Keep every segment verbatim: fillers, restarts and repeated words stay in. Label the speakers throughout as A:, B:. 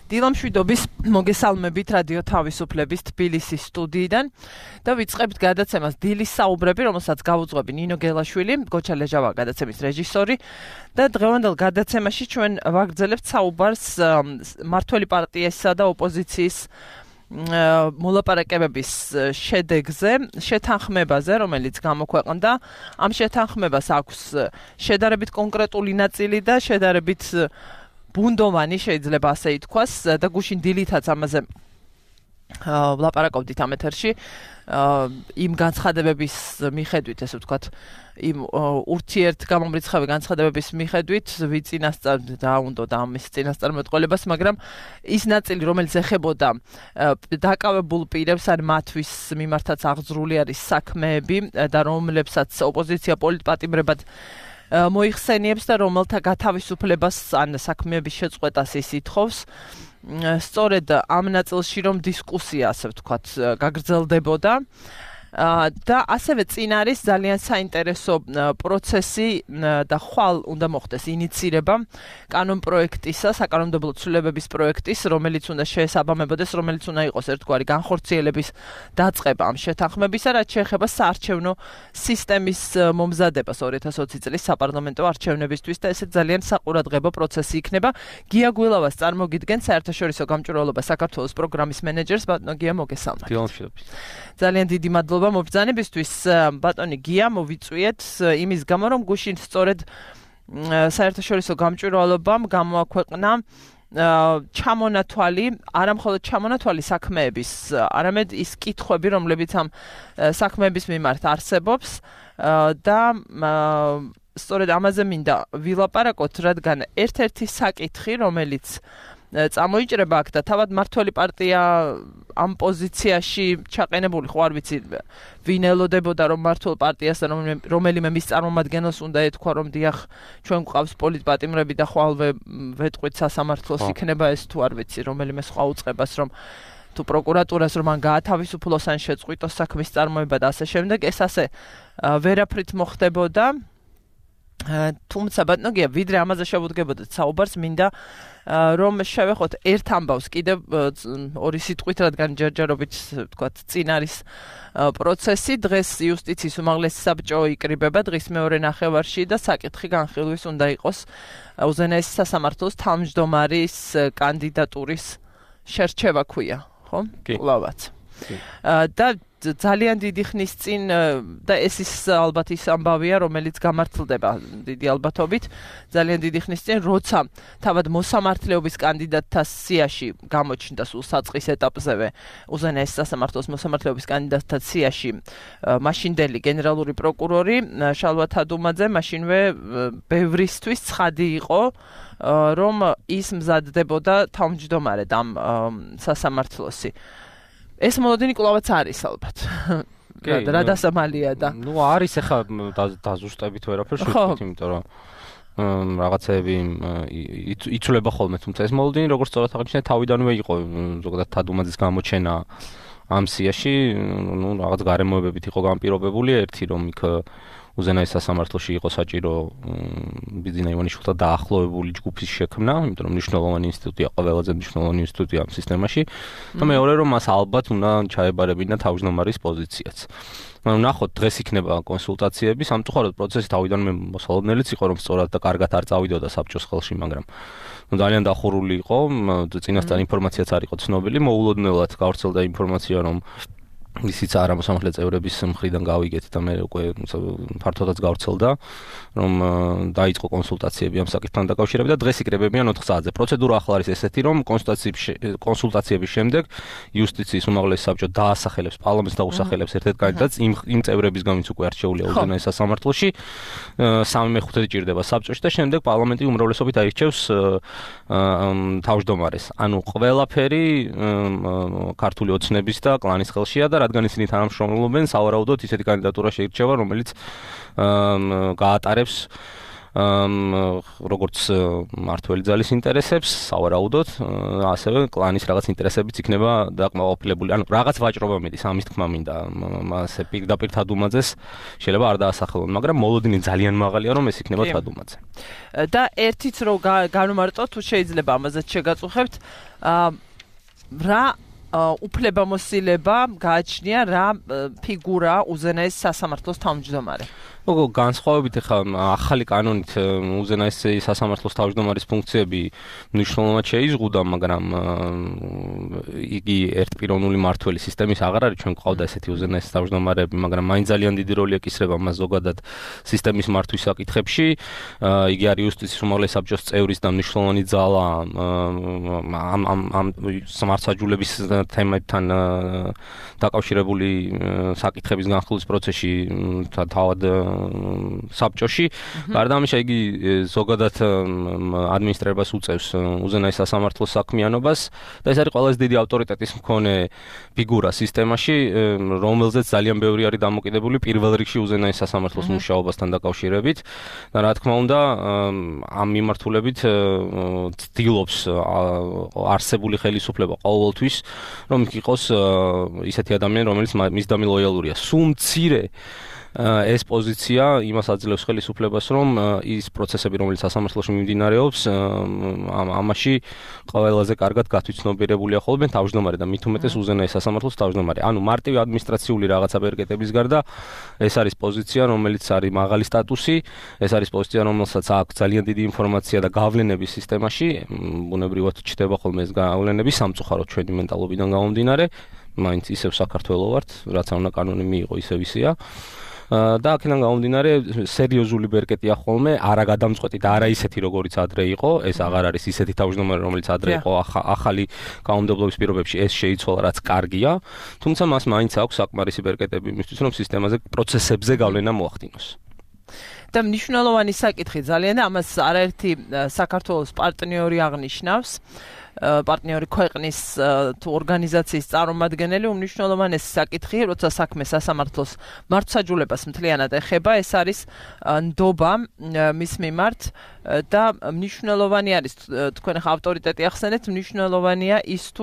A: დილამშვიდობის მოგესალმებით რადიო თავისუფლების თბილისის სტუდიიდან და ვიწყებთ გადაცემას დილის საუბრები, რომელსაც გავუძღვები ნინო გელაშვილი, გოჩა ლეჟავა გადაცემის რეჟისორი და დღევანდელ გადაცემაში ჩვენ ვაგრძელებთ საუბარს მმართველი პარტიისა და ოპოზიციის მოლაპარაკებების შედეგზე, შეთანხმებაზე, რომელიც გამოქვეყნდა. ამ შეთანხმებას აქვს შედარებით კონკრეტული ნაწილი და შედარებით ბუნდოვანი შეიძლება ასე ითქვას და გუშინ დილითაც ამაზე ვლაპარაკობდით ამ ეთერში იმ განცხადებების მიხედვით, ესე ვთქვათ, იმ ურთიერთ გამომრიცხავი განცხადებების მიხედვით ვიწინასწარ და უნდა და ამის წინასწარმეტყველებას, მაგრამ ის ნაწილი, რომელიც ეხებოდა დაკავებულ პირებს ან მათთვის მიმართაც აღძრული არის საქმეები და რომლებსაც ოპოზიცია პოლიტპატიმრებად მოიხსენიებს და რომელთა გათავისუფლებას ან საქმეების შეწყვეტას ის ითხოვს. სწორედ ამ ნაწილში რომ დისკუსია, ასე ვთქვათ, გაგრძელდებოდა და ასევე წინ არის ძალიან საინტერესო პროცესი და ხვალ უნდა მოხდეს ინიცირება კანონპროექტისა, საკანონმდებლო ცვლილებების პროექტის, რომელიც უნდა შეესაბამებოდეს, რომელიც უნდა იყოს ერთგვარი განხორციელების დაწყება ამ შეთანხმებისა, რაც შეეხება საარჩევნო სისტემის მომზადებას ორი ათას ოცი წლის საპარლამენტო არჩევნებისთვის და ესე ძალიან საყურადღებო პროცესი იქნება. გია გვილავას წარმოგიდგენთ საერთაშორისო გამჭვირვალობა საქართველოს პროგრამის მენეჯერს, ბატონო გია, მოგესალმებით. ძალიან დიდი მადლობა მობრძანებისთვის, ბატონი გია, მოვიწვიეთ იმის გამო, რომ გუშინ სწორედ საერთაშორისო გამჭვირვალობამ გამოაქვეყნა ჩამონათვალი, არა მხოლოდ ჩამონათვალი საქმეების, არამედ ის კითხვები, რომლებიც ამ საქმეების მიმართ არსებობს და სწორედ ამაზე მინდა ვილაპარაკოთ, რადგან ერთ-ერთი საკითხი, რომელიც წამოიჭრება აქ და თავად მმართველი პარტია ამ პოზიციაში ჩაყენებული, ხო არ ვიცი, ვინ ელოდებოდა რომ მმართველ პარტიას და რომელიმე მის წარმომადგენელს უნდა ეთქვა, რომ დიახ, ჩვენ გვყავს პოლიტპატიმრები და ხვალვე ვეტყვით სასამართლოს იქნება ეს თუ არ ვიცი, რომელიმე სხვა უწყებას, რომ თუ პროკურატურას რომ ან გაათავისუფლოს ან შეწყვიტოს საქმის წარმოება და ასე შემდეგ, ეს ასე ვერაფრით მოხდებოდა. თუმცა ბატონო გია, ვიდრე ამაზე შევუდგებოდეთ საუბარს, მინდა რომ შევეხოთ ერთ ამბავს კიდევ ორი სიტყვით, რადგან ჯერჯერობით ვთქვათ, წინ არის პროცესი. დღეს იუსტიციის უმაღლესი საბჭო იკრიბება დღის მეორე ნახევარში და საკითხი განხილვის უნდა იყოს უზენაესი სასამართლოს თავმჯდომარის კანდიდატურის შერჩევა ქვია, ხო? კვლავაც. და ძალიან დიდი ხნის წინ და ეს ის ალბათ ის ამბავია, რომელიც გამართლდება დიდი ალბათობით ძალიან დიდი ხნის წინ, როცა თავად მოსამართლეობის კანდიდატთა სიაში გამოჩნდა სულ საწყის ეტაპზევე უზენაესი სასამართლოს მოსამართლეობის კანდიდატთა სიაში მაშინდელი გენერალური პროკურორი შალვა თადუმაძე მაშინვე ბევრისთვის ცხადი იყო, რომ ის მზადდებოდა თავმჯდომარედ ამ სასამართლოსი. ეს მოლოდინი კვლავაც არის ალბათ. რა დასამალია და.
B: ნუ არის ახლა დაზუსტებით ვერაფერს ვიტყვით, იმიტომ რომ რაღაცები იცვლება ხოლმე, თუმცა ეს მოლოდინი როგორც სწორად აღნიშნეთ, თავიდანვე იყო ზოგადად თადუმაძის გამოჩენა ამ სიაში, ნუ რაღაც გარემოებებით იყო განპირობებული, ერთი რომ იქ უზენაეს სასამართლოში იყო საჭირო ბიძინა ივანიშვილთან დაახლოებული ჯგუფის შექმნა, იმიტომ რომ მნიშვნელოვანი ინსტიტუტია, ყველაზე მნიშვნელოვანი ინსტიტუტია ამ სისტემაში და მეორე რომ მას ალბათ უნდა ჩაებარებინა თავმჯდომარის პოზიციაც. ნახოთ, დღეს იქნება კონსულტაციები, სამწუხაროდ პროცესი თავიდანვე მოსალოდნელიც იყო, რომ სწორად და კარგად არ წავიდოდა საბჭოს ხელში, მაგრამ ძალიან დახურული იყო, წინასწარ ინფორმაციაც არ იყო ცნობილი, მოულოდნელად გავრცელდა ინფორმაცია, რომ ისიც არა მოსამართლე წევრების მხრიდან გავიგეთ და მე უკვე ფართოდაც გავრცელდა, რომ დაიწყო კონსულტაციები ამ საკითხთან დაკავშირებით და დღეს იკრებებიან ოთხ საათზე. პროცედურა ახლა არის ესეთი, რომ კონსულტაციების შემდეგ იუსტიციის უმაღლესი საბჭო დაასახელებს, პარლამენტს დაუსახელებს ერთ-ერთ კანდიდატს იმ იმ წევრებისგან, ვინც უკვე არჩეულია უზენაეს სასამართლოში, სამი მეხუთედი ჭირდება საბჭოში და შემდეგ პარლამენტი უმრავლესობით აირჩევს თავმჯდომარეს. ანუ ყველაფერი ქართული ოცნების და კლანის ხელშია და რადგან ისინი თანამშრომლობენ, სავარაუდოდ ისეთი კანდიდატურა შეირჩევა, რომელიც გაატარებს როგორც მართველი ძალის ინტერესებს, სავარაუდოდ, ასევე კლანის რაღაც ინტერესებიც იქნება დაკმაყოფილებული. ანუ რაღაც ვაჭრობა მიდის, ამის თქმა მინდა. მასე პირდაპირ თადუმაძეს შეიძლება არ დაასახელონ, მაგრამ მოლოდინი ძალიან მაღალია, რომ ეს იქნება თადუმაძე.
A: და ერთიც რო განვმარტოთ, თუ შეიძლება ამაზეც შეგაწუხებთ, რა უფლებამოსილება გააჩნია, რა ფიგურა უზენაეს სასამართლოს თავმჯდომარე?
B: ოგო განსხვავებით ახლა ახალი კანონით უზენაესი სასამართლოს თავმჯდომარის ფუნქციები მნიშვნელოვნად შეიზღუდა, მაგრამ იგი ერთპიროვნული მართველი სისტემის აღარ არის, ჩვენ გვყავდა ესეთი უზენაესი თავმჯდომარეები, მაგრამ მაინც ძალიან დიდი როლი ეკისრება მას ზოგადად სისტემის მართვის საკითხებში. იგი არის იუსტიციის უმაღლესი საბჭოს წევრის და მნიშვნელოვანი ძალა ამ ამ ამ სამართლაჯულების თემებთან დაკავშირებული საკითხების განხილვის პროცესში თავად საბჭოში. გარდა ამისა, იგი ზოგადად ადმინისტრებას უწევს უზენაეს სასამართლოს საქმიანობას და ეს არის ყველაზე დიდი ავტორიტეტის მქონე ფიგურა სისტემაში, რომელზეც ძალიან ბევრი არის დამოკიდებული პირველ რიგში უზენაეს სასამართლოს მუშაობასთან დაკავშირებით. და რა თქმა უნდა, ამ მიმართულებით ცდილობს არსებული ხელისუფლება ყოველთვის, რომ იყოს ისეთი ადამიანი, რომელიც მისდამი ლოიალურია. სულ მცირე ეს პოზიცია იმას აძლევს ხელისუფლებას, რომ ის პროცესები, რომელიც სასამართლოში მიმდინარეობს, ამაში ყველაზე კარგად გათვითცნობიერებულია ხოლმე თავმჯდომარე და მით უმეტეს უზენაეს სასამართლოს თავმჯდომარე. ანუ მარტივი ადმინისტრაციული რაღაცა ბერკეტების გარდა ეს არის პოზიცია, რომელიც არის მაღალი სტატუსი, ეს არის პოზიცია, რომელსაც აქვს ძალიან დიდი ინფორმაცია და გავლენების სისტემაში, ბუნებრივად ჩდება ხოლმე ეს გავლენები სამწუხაროდ ჩვენი მენტალობიდან გამომდინარე, მაინც ისევ საქართველო ვართ, რაც ანა კანონი მიიღო, ისევ ისეა. და აქედან გამომდინარე სერიოზული ბერკეტია ხოლმე, არა გადამწყვეტი და არა ისეთი როგორიც ადრე იყო, ეს აღარ არის ისეთი თავმჯდომარე, რომელიც ადრე იყო, ახალი კანონმდებლობის პირობებში ეს შეიცვალა, რაც კარგია, თუმცა მას მაინც აქვს საკმარისი ბერკეტები იმისთვის, რომ სისტემაზე პროცესებზე გავლენა მოახდინოს.
A: და მნიშვნელოვანი საკითხი ძალიან და ამას არაერთი საქართველოს პარტნიორი აღნიშნავს. პარტნიორი ქვეყნის თუ ორგანიზაციის წარმომადგენელი უმნიშვნელოვანესი საკითხი, როცა საქმე სასამართლოს მართლმსაჯულებას მთლიანად ეხება, ეს არის ნდობა მის მიმართ და მნიშვნელოვანი არის, თქვენ ახლა ავტორიტეტი ახსენეთ, მნიშვნელოვანია ის თუ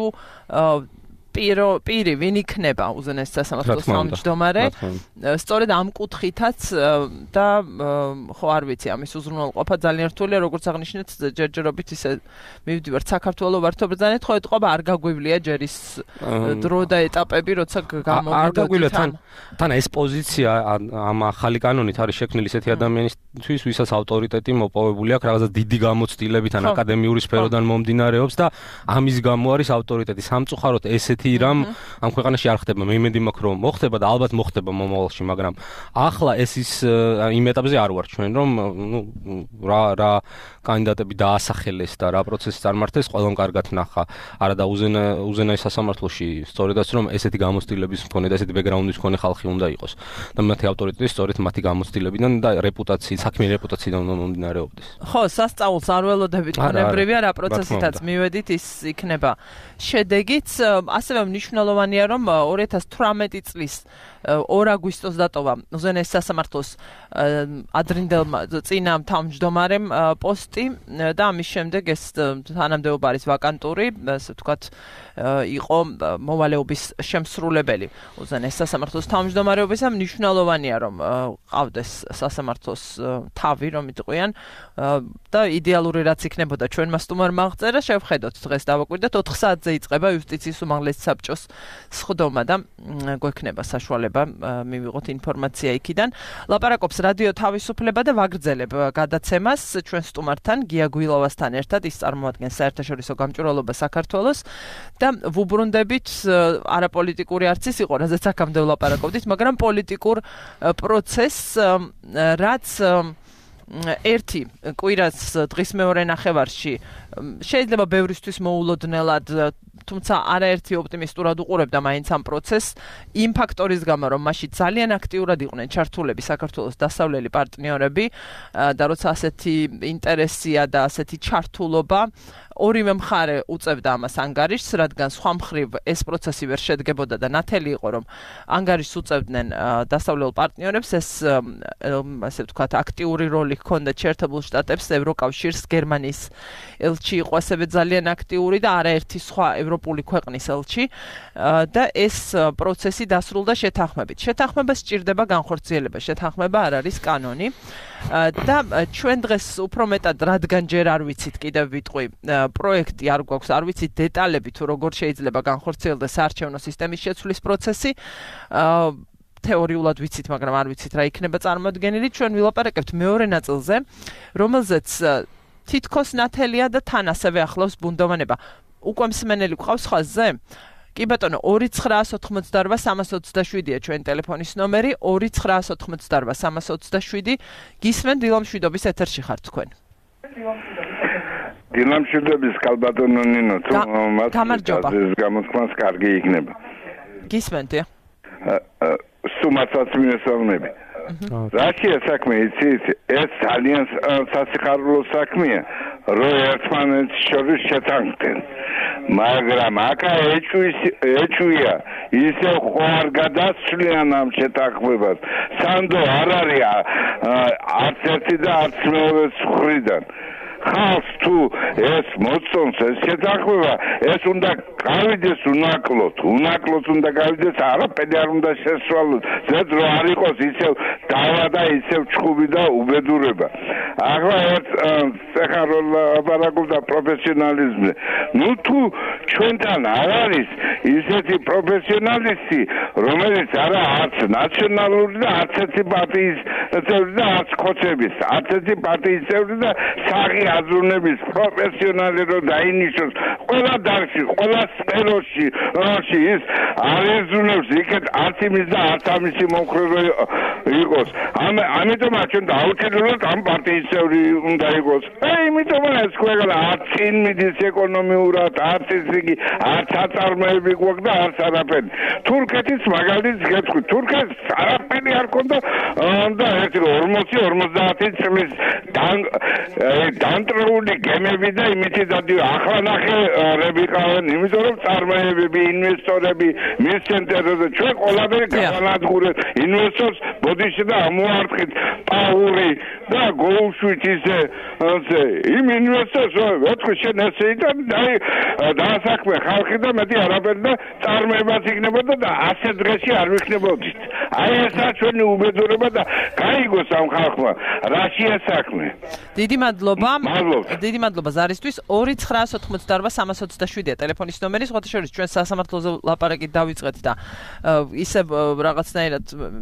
A: პირო პირი ვინ იქნება უზენაეს სასამართლოს თავმჯდომარე, სწორედ ამ კუთხითაც და ხო არ ვიცი, ამის უზრუნველყოფა ძალიან რთულია, როგორც აღნიშნეთ, ჯერჯერობით ისე მივდივართ საქართველოს ვართობრძანეთ, ხო ეთყობა არ გაგვივლია ჯერ ის დრო და ეტაპები, როცა გამოვიდა.
B: არ გაგვივლია თან თან ეს პოზიცია ამ ახალი კანონით არის შექმნილი ისეთი ადამიანისთვის, ვისაც ავტორიტეტი მოპოვებული აქვს რაღაცა დიდი გამოცდილებით ან აკადემიური სფეროდან მომდინარეობს და ამის გამო არის ავტორიტეტი. სამწუხაროდ ესეთი რამ ამ ქვეყანაში არ ხდება. მე იმედი მაქვს, რომ მოხდება და ალბათ მოხდება მომავალში, მაგრამ ახლა ეს ის იმ ეტაპზე არ ვარ ჩვენ, რომ ნუ რა რა კანდიდატები დაასახელეს და რა პროცესი წარმართეს, ყველამ კარგად ნახა. არა და უზენა უზენაეს სასამართლოში სწორედაც რომ ესეთი გამოცდილების მქონე და ესეთი ბექგრაუნდის მქონე ხალხი უნდა იყოს. და მათი ავტორიტეტი სწორედ მათი გამოცდილებიდან და რეპუტაციით, საქმიანი რეპუტაციიდან უნდა მომდინარეობდეს.
A: ხო, სასწაულს არ ველოდებით, ბუნებრივია რა პროცესითაც მივედით, ის იქნება შედეგიც. ასევე მნიშვნელოვანია, რომ ორი ათას თვრამეტი წლის ორ აგვისტოს დატოვა უზენაეს სასამართლოს ადრინდელმა წინა თავმჯდომარემ პოსტი და ამის შემდეგ ეს თანამდებობა არის ვაკანტური, ასე ვთქვათ, იყო მოვალეობის შემსრულებელი უზენაეს სასამართლოს თავმჯდომარეობისა. მნიშვნელოვანია, რომ ყავდეს სასამართლოს თავი, რომ იტყვიან და იდეალური რაც იქნებოდა ჩვენმა სტუმარმა აღწერა, შევხედოთ დღეს დავაკვირდეთ ოთხ საათზე იწყება იუსტიციის უმაღლესი საბჭოს სხდომა და გვექნება საშუალება მივიღოთ ინფორმაცია იქიდან. ლაპარაკობს რადიო თავისუფლება და ვაგრძელებ გადაცემას ჩვენ სტუმართან, გია გვილოვასთან ერთად, ის წარმოადგენს საერთაშორისო გამჭვირვალობა საქართველოს და ვუბრუნდებით არაპოლიტიკური არც ის იყო, რაზეც აქამდე ვლაპარაკობდით, მაგრამ პოლიტიკურ პროცესს, რაც ერთი კვირას დღის მეორე ნახევარში შეიძლება ბევრისთვის მოულოდნელად თუმცა არაერთი ოპტიმისტურად უყურებდა მაინც ამ პროცესს იმ ფაქტორის გამო რომ მაშინ ძალიან აქტიურად იყვნენ ჩართულები საქართველოს დასავლელი პარტნიორები და როცა ასეთი ინტერესია და ასეთი ჩართულობა ორივე მხარე უწევდა ამას ანგარიშს, რადგან სხვა მხრივ ეს პროცესი ვერ შედგებოდა და ნათელი იყო, რომ ანგარიშს უწევდნენ დასავლელ პარტნიორებს, ეს ასე ვთქვათ, აქტიური როლი ჰქონდა შეერთებულ შტატებს, ევროკავშირს, გერმანიის ელჩი იყო ასევე ძალიან აქტიური და არაერთი სხვა ევროპული ქვეყნის ელჩი და ეს პროცესი დასრულდა შეთანხმებით. შეთანხმება სჭირდება განხორციელება, შეთანხმება არ არის კანონი. და ჩვენ დღეს უფრო მეტად რადგან ჯერ არ ვიცით კიდევ ვიტყვი პროექტი არ გვაქვს არ ვიცით დეტალები თუ როგორ შეიძლება განხორციელდეს საარჩევნო სისტემის შეცვლის პროცესი თეორიულად ვიცით მაგრამ არ ვიცით რა იქნება წარმოდგენილი ჩვენ ვილაპარაკებთ მეორე ნაწილზე რომელზეც თითქოს ნათელია და თან ასევე ახლავს ბუნდოვანება უკვე მსმენელი გვყავს ხაზზე კი ბატონო ორი ცხრაას ოთხმოცდაორვა სამას ოცდაშვიდია ჩვენი ტელეფონის ნომერი ორი ცხრაას ოთხმოცდაორვა სამას ოცდაშვიდი გისმენ დილამშვიდობის ეთერში ხართ თქვენ
C: დილამშვიდობის კალბატონო ნინო თუ
A: გამარჯობა
C: ეს გამოთქმას კარგი იქნება
A: გისმენთ
C: სუმაცაც მინესალმები რაშია საქმე იცით ეს ძალიან სასიხარულო საქმეა რომ ერთმანეთს შორის შეთანხმდნენ მაგრამ აკა ეჭვია ისე ხო არ გადასვლიან ამ შეთანხმებას სანდო არ არის არც ერთი და არც მეორე მხრიდან ხალხს თუ ეს მოწონს ეს შეთანხმება ეს უნდა გავიდეს უნაკლოდ უნაკლოდ უნდა გავიდეს არაფერი არ უნდა შესვალოს ზედ რომ არ იყოს ისევ დავა და ისევ ჩხუბი და უბედურება ახლა ერთ ეხლა რომ ლაპარაკობდა პროფესიონალიზმზე ნუ თუ ჩვენთან არ არის ისეთი პროფესიონალისტი რომელიც არა არც ნაციონალური და არც ერთი პარტიის წევრი და არც ხოცების არც ერთი პარტიის წევრი და საღი აზროვნების პროფესიონალი რომ დაინიშნოს ყველა დარგში, ყველა სფეროში, რაში ის არ ეზრუნებს იქეთ არც იმის და არც ამისი მომხრე იყოს. ამიტომ ჩვენ დაუცილებლად ამ პარტიის წევრი უნდა იყოს. აი, იმიტომ ეს ყველა არც წინ მიდის ეკონომიურად, არც ისეთი, არც აწარმოები გვაქვს და არც არაფერი. თურქეთის მაგალითს გეტყვი, თურქეთს არაფერი არ ქონდა და ერთი ორმოცი ორმოცდაათი წლის განტრეული გემები და იმითი დადი ახლა ნახე რებიყავენ იმიტომ რომ წარმოებები ინვესტორები მის ცენტრზე ჩვენ ყველაფერი განადგურეთ ინვესტორს ბოდიში და ამოარტყით პაური და გოუშვით ისე ასე იმ ინვესტორს ვეთქვი შენ ესე იტან დაასაქმე ხალხი და მეტი არაფერი და წარმოებაც იქნებოდა და ასეთ დღეში არ ვიქნებოდით აი ესა ჩვენი უბედურება და გაიგოს ამ ხალხმა რა შეასაქმე
A: დიდი მადლობა დიდი მადლობა ზარისთვის ორი ცხრაას ოთხმოცდაორვა სამას ოცდაშვიდია ტელეფონის ნომერი სხვათა შორის ჩვენ სასამართლოზე ლაპარაკით დავიწყეთ და ისე რაღაცნაირად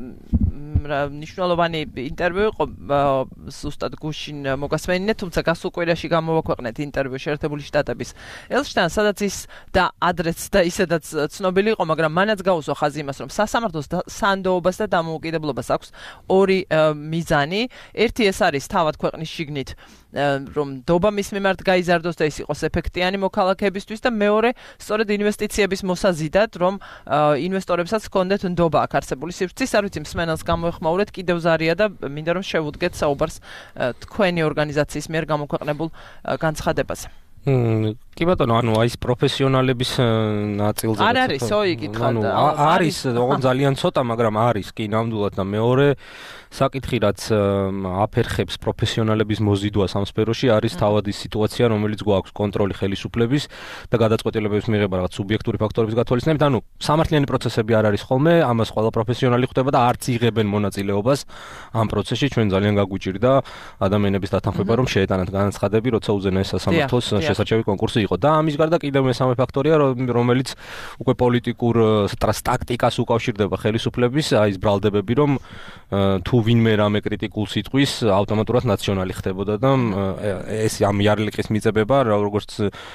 A: ნიშნულოვანი ინტერვიუ იყო ზუსტად გუშინ მოგასმენინე თუმცა გასულ კვირაში გამოვაქვეყნეთ ინტერვიუ შეერთებული შტატების ელჩთან სადაც ის და ადრეც და ისედაც ცნობილი იყო მაგრამ მანაც გაუსვა ხაზი იმას რომ სასამართლოს სანდოობას და დამოუკიდებლობას აქვს ორი მიზანი ერთი ეს არის თავად ქვეყნის შიგნით რომ დობა მის მიმართ გაიზარდოს და ის იყოს ეფექტიანი მოქალაქეებისთვის და მეორე სწორედ ინვესტიციების მოსაზიდად რომ ინვესტორებსაც ჰქონდეთ ნდობა აქ არსებული სივრცის არ ვიცი მსმენელს გამოეხმაურეთ კიდევ ზარია და მინდა რომ შევუდგეთ საუბარს თქვენი ორგანიზაციის მიერ გამოქვეყნებულ განცხადებაზე
B: კი ბატონო, ანუ აი ეს პროფესიონალების ნაწილზე
A: არ არისო იკითხა და
B: არის, ოღონდ ძალიან ცოტა, მაგრამ არის კი ნამდვილად და მეორე საკითხი რაც აფერხებს პროფესიონალების მოზიდვას ამ სფეროში არის თავად ის სიტუაცია, რომელიც გვაქვს კონტროლი ხელისუფლების და გადაწყვეტილებების მიღება რაღაც სუბიექტური ფაქტორების გათვალისწინებით, ანუ სამართლიანი პროცესები არ არის ხოლმე, ამას ყველა პროფესიონალი ხვდება და არც იღებენ მონაწილეობას ამ პროცესში, ჩვენ ძალიან გაგვიჭირდა ადამიანების დათანხმება, რომ შეეტანათ განაცხადები, როცა უზენაეს სასამართლოს შესაჩევი კონკურსი იყო და ამის გარდა კიდევ მესამე ფაქტორია, რომელიც უკვე პოლიტიკურ ტაქტიკას უკავშირდება ხელისუფლების, აი ეს ბრალდებები, რომ თუ ვინმე რამე კრიტიკულ სიტყვის ავტომატურად ნაციონალი ხდებოდა და ეს ამ იარლიყის მიწებება, როგორც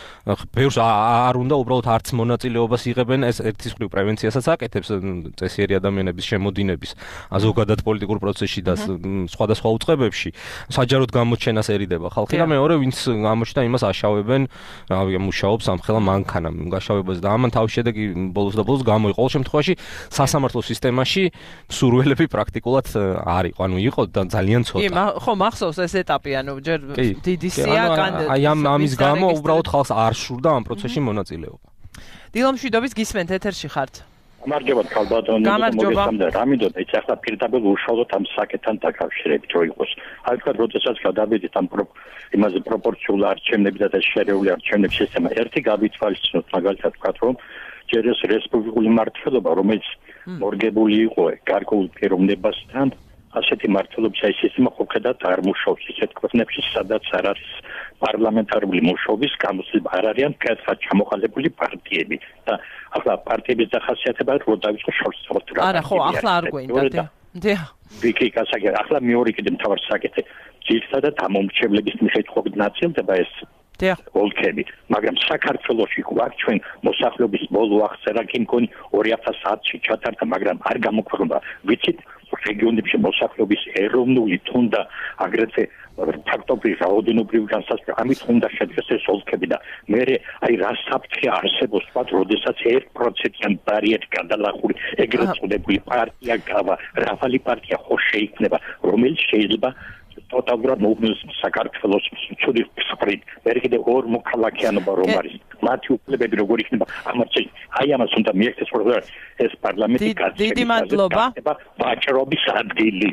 B: ბევრს არ უნდა უბრალოდ არც მონაწილეობას იღებენ, ეს ერთის მხრივ პრევენციასაც აკეთებს წესიერი ადამიანების შემოდინების ზოგადად პოლიტიკურ პროცესში და სხვადასხვა უწყებებში, საჯაროდ გამოჩენასერიდება ხალხი და მეორე ვინც გამოჩნდა იმას აშავებენ, რავი, მუშაობს ამხელა მანქანამ გაშავებას და ამან თავის შედეგი ბოლოს და ბოლოს გამოიყო. ყოველ შემთხვევაში სასამართლო სისტემაში სურვილები პრაქტიკულად არ იყო, ანუ იყო და ძალიან ცოტა.
A: კი, ხო, მახსოვს ეს ეტაპი, ანუ ჯერ დიდი სია კანდიდატი.
B: აი ამ ამის გამო უბრალოდ ხალხს არ სურდა ამ პროცესში მონაწილეობა.
A: დილო მშვიდობის გისმენთ, ეთერში ხართ.
D: გამარჯობა ქალბატონო, მოგესალმებით. რამიდოთ, ეს ახლა პირდაპირ უშუალოდ ამ საკეთთან დაკავშირებით რო იყოს. აი თქვა, როდესაც გადავიდით ამ იმაზე პროპორციული არჩევნები და შერეული არჩევნების სისტემა, ერთი გავითვალისწინოთ, მაგალითად თქვა, რომ ჯერ ეს რესპუბლიკური მმართველობა, რომელიც მორგებული იყო გარკვეულ პიროვნებასთან, ასეთი მმართველობის აი სისტემა ხოქედად არ მუშაობს ისეთ ქვეყნებში, სადაც არ არის პარლამენტარული მუშაობის გამოცდილება, არ არიან კეთილად ჩამოყალიბებული პარტიები და ახლა პარტიების დახასიათება რო დავიწყო შორსწორად.
A: არა, ხო, ახლა არ გვინდა. დიახ.
D: ვიკი გასაგე, ახლა მეორე კიდე მთავარ საკითხი. ძირითადად ამომრჩევლების მიხედვით ნაწილდება ეს ოლქები, მაგრამ საქართველოში გვაქვს ჩვენ მოსახლეობის ბოლო აღწერა კი მგონი ორი ათას ათში ჩატარდა, მაგრამ არ გამოქვეყნდა. ვიცით, რეგიონებში მოსახლეობის ეროვნული თუნდა აგრეთვე ფაქტობრივი რაოდენობრივი განსაზღვრება, ამით უნდა შედგეს ეს ოლქები და მე აი რა საფრთხე არსებობს, ვთქვათ, როდესაც ერთ პროცენტიან ბარიერი გადალახული ეგრეთ წოდებული პარტია გავა, რავალი პარტია ხო შეიქმნება, რომელიც შეიძლება ტოტალურად მოუგნოს საქართველოს ცუდი სპრინტ. მე კიდე ორ მოქალაქიანობა რომ არის. მათი უფლებები როგორ იქნება ამარჩენ. აი ამას უნდა მიექცეს, რომ ეს პარლამენტი
A: დიდი მადლობა.
D: ვაჭრობის ადგილი.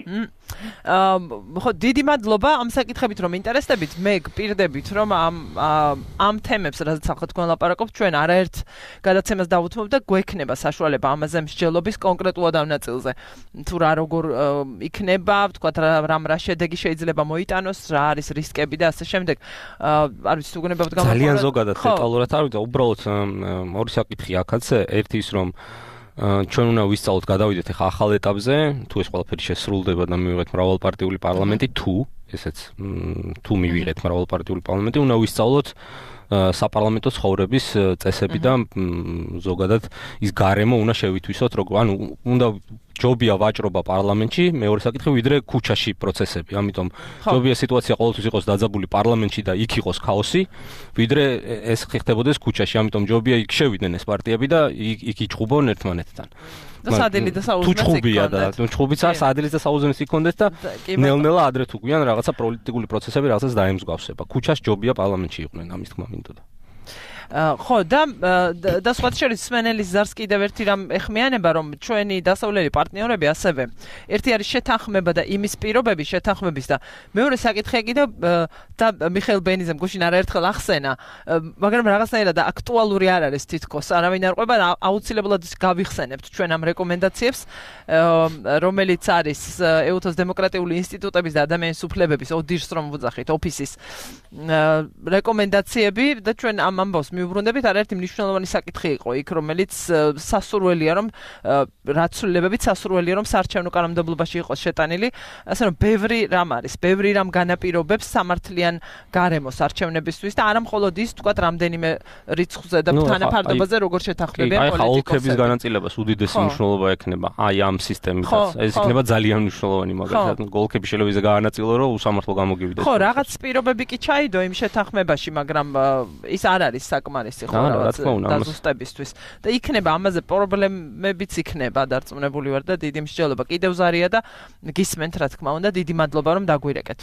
A: აა ხო, დიდი მადლობა ამ საკითხებით რომ ინტერესდებით, მე გპირდებით რომ ამ ამ თემებს, რაზეც ახლა თქვენ ლაპარაკობთ, ჩვენ არაერთ გადაცემას დავუთმობ და გვექნება საშუალება ამაზე მსჯელობის კონკრეტულად ამ ნაწილზე. თუ რა როგორ იქნება, ვთქვათ, რამ რა შედეგი შეიძლება მოიტანოს, რა არის რისკები და ასე შემდეგ. არ ვიცი თუ გონებავთ გამოვყოთ.
B: ძალიან ზოგადად დეტალურად არ ვიცი, უბრალოდ ორი საკითხი აქაც, ერთი ის რომ ჩვენ უნდა ვისწავლოთ, გადავიდეთ ახლა ახალ ეტაპზე, თუ ეს ყველაფერი შესრულდება და მივიღეთ მრავალპარტიული პარლამენტი, თუ ესეც თუ მივიღეთ მრავალპარტიული პარლამენტი, უნდა ვისწავლოთ საპარლამენტო ცხოვრების წესები და ზოგადად ის გარემო უნდა შევითვისოთ, როგორ ანუ უნდა ჯობია ვაჭრობა პარლამენტში, მეორე საკითხი ვიდრე ქუჩაში პროცესები. ამიტომ ჯობია სიტუაცია ყოველთვის იყოს დაძაბული პარლამენტში და იქ იყოს ქაოსი, ვიდრე ეს ხდებოდეს ქუჩაში. ამიტომ ჯობია იქ შევიდნენ ეს პარტიები და იქ იჭუბონ ერთმანეთთან.
A: და სადილი და საუზმეს
B: იქონდეთ. და თუ ჩხუბიც არ სადილის და საუზმეს იქონდეთ და ნელ-ნელა ადრე თუ გვიან რაღაცა პოლიტიკური პროცესები რაღაცას დაემსგავსება. ქუჩას ჯობია პარლამენტში იყვნენ, ამის თქმა მინდოდა.
A: ხო და და სხვა შორის სმენელის ზარს კიდევ ერთი რამ ეხმიანება, რომ ჩვენი დასავლელი პარტნიორები ასევე ერთი არის შეთანხმება და იმის პირობები შეთანხმების და მეორე საკითხია კიდევ და მიხეილ ბენიზემ გუშინ არაერთხელ ახსენა, მაგრამ რაღაცნაირად აქტუალური არ არის თითქოს, არავინ არ ყვება, აუცილებლად გავიხსენებთ ჩვენ ამ რეკომენდაციებს, რომელიც არის ეუთოს დემოკრატიული ინსტიტუტების და ადამიანის უფლებების ოდირს რომ ვუძახით ოფისის რეკომენდაციები და ჩვენ ამ ამბავს მიუბრუნდებით, არაერთი მნიშვნელოვანი საკითხი იყო იქ, რომელიც სასურველია, რომ რაცვლილებებით სასურველია, რომ საარჩევნო კანონმდებლობაში იყოს შეტანილი, ასე რომ ბევრი რამ არის, ბევრი რამ განაპირობებს სამართლიან გარემოს არჩევნებისთვის და არა მხოლოდ ის, თქვათ, რამდენიმე რიცხვზე და თანაფარდობაზე როგორ შეთანხმებიან პოლიტიკოსები.
B: აი, ოლქების განაწილებას უდიდესი მნიშვნელობა ექნება აი ამ სისტემითაც. ეს იქნება ძალიან მნიშვნელოვანი, მაგალითად, ოლქები შეიძლება ისე გაანაწილო, რომ უსამართლო გამოგივიდეს.
A: ხო, რაღაც პირობები კი ჩაიდო იმ შეთანხმებაში, მაგრამ ის არ არის საკმარისი ხო რაღაც დაზუსტებისთვის და იქნება ამაზე პრობლემებიც იქნება, დარწმუნებული ვარ და დიდი მსჯელობა კიდევ ზარია და გისმენთ რა თქმა უნდა, დიდი მადლობა რომ დაგვირეკეთ.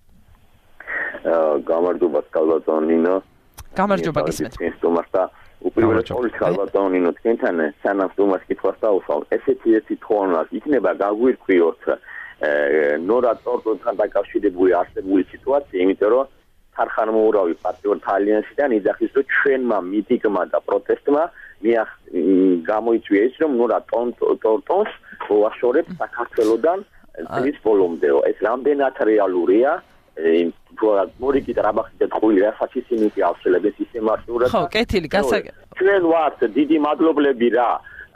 E: გამარჯობა კალბატონინო.
A: გამარჯობა გისმენთ.
E: სტუმართა უპირველეს ყოვლისა კალბატონინო თქვენთან სანამ სტუმარს კითხვას დავუსვამ, ესეთი ერთი თხოვნა იქნება გაგვირკვიოთ ნორა ტორტონთან დაკავშირებული არსებული სიტუაცია, იმიტომ რომ ხარხანმოურავი პარტიორთა ალიანსიდან იძახის, რომ ჩვენმა მიტინგმა და პროტესტმა გამოიწვია ის, რომ ნორა ტორტონს უაშორებს საქართველოდან წლის ბოლომდე. ეს რამდენად რეალურია? თუ თუ არა მორიგი და რაბახი და თხული რასაც ისინი ავსებენ ისე მარშრუტად
A: ხო კეთილი გასაგებ
E: ჩვენ ვართ დიდი მადლობლები რა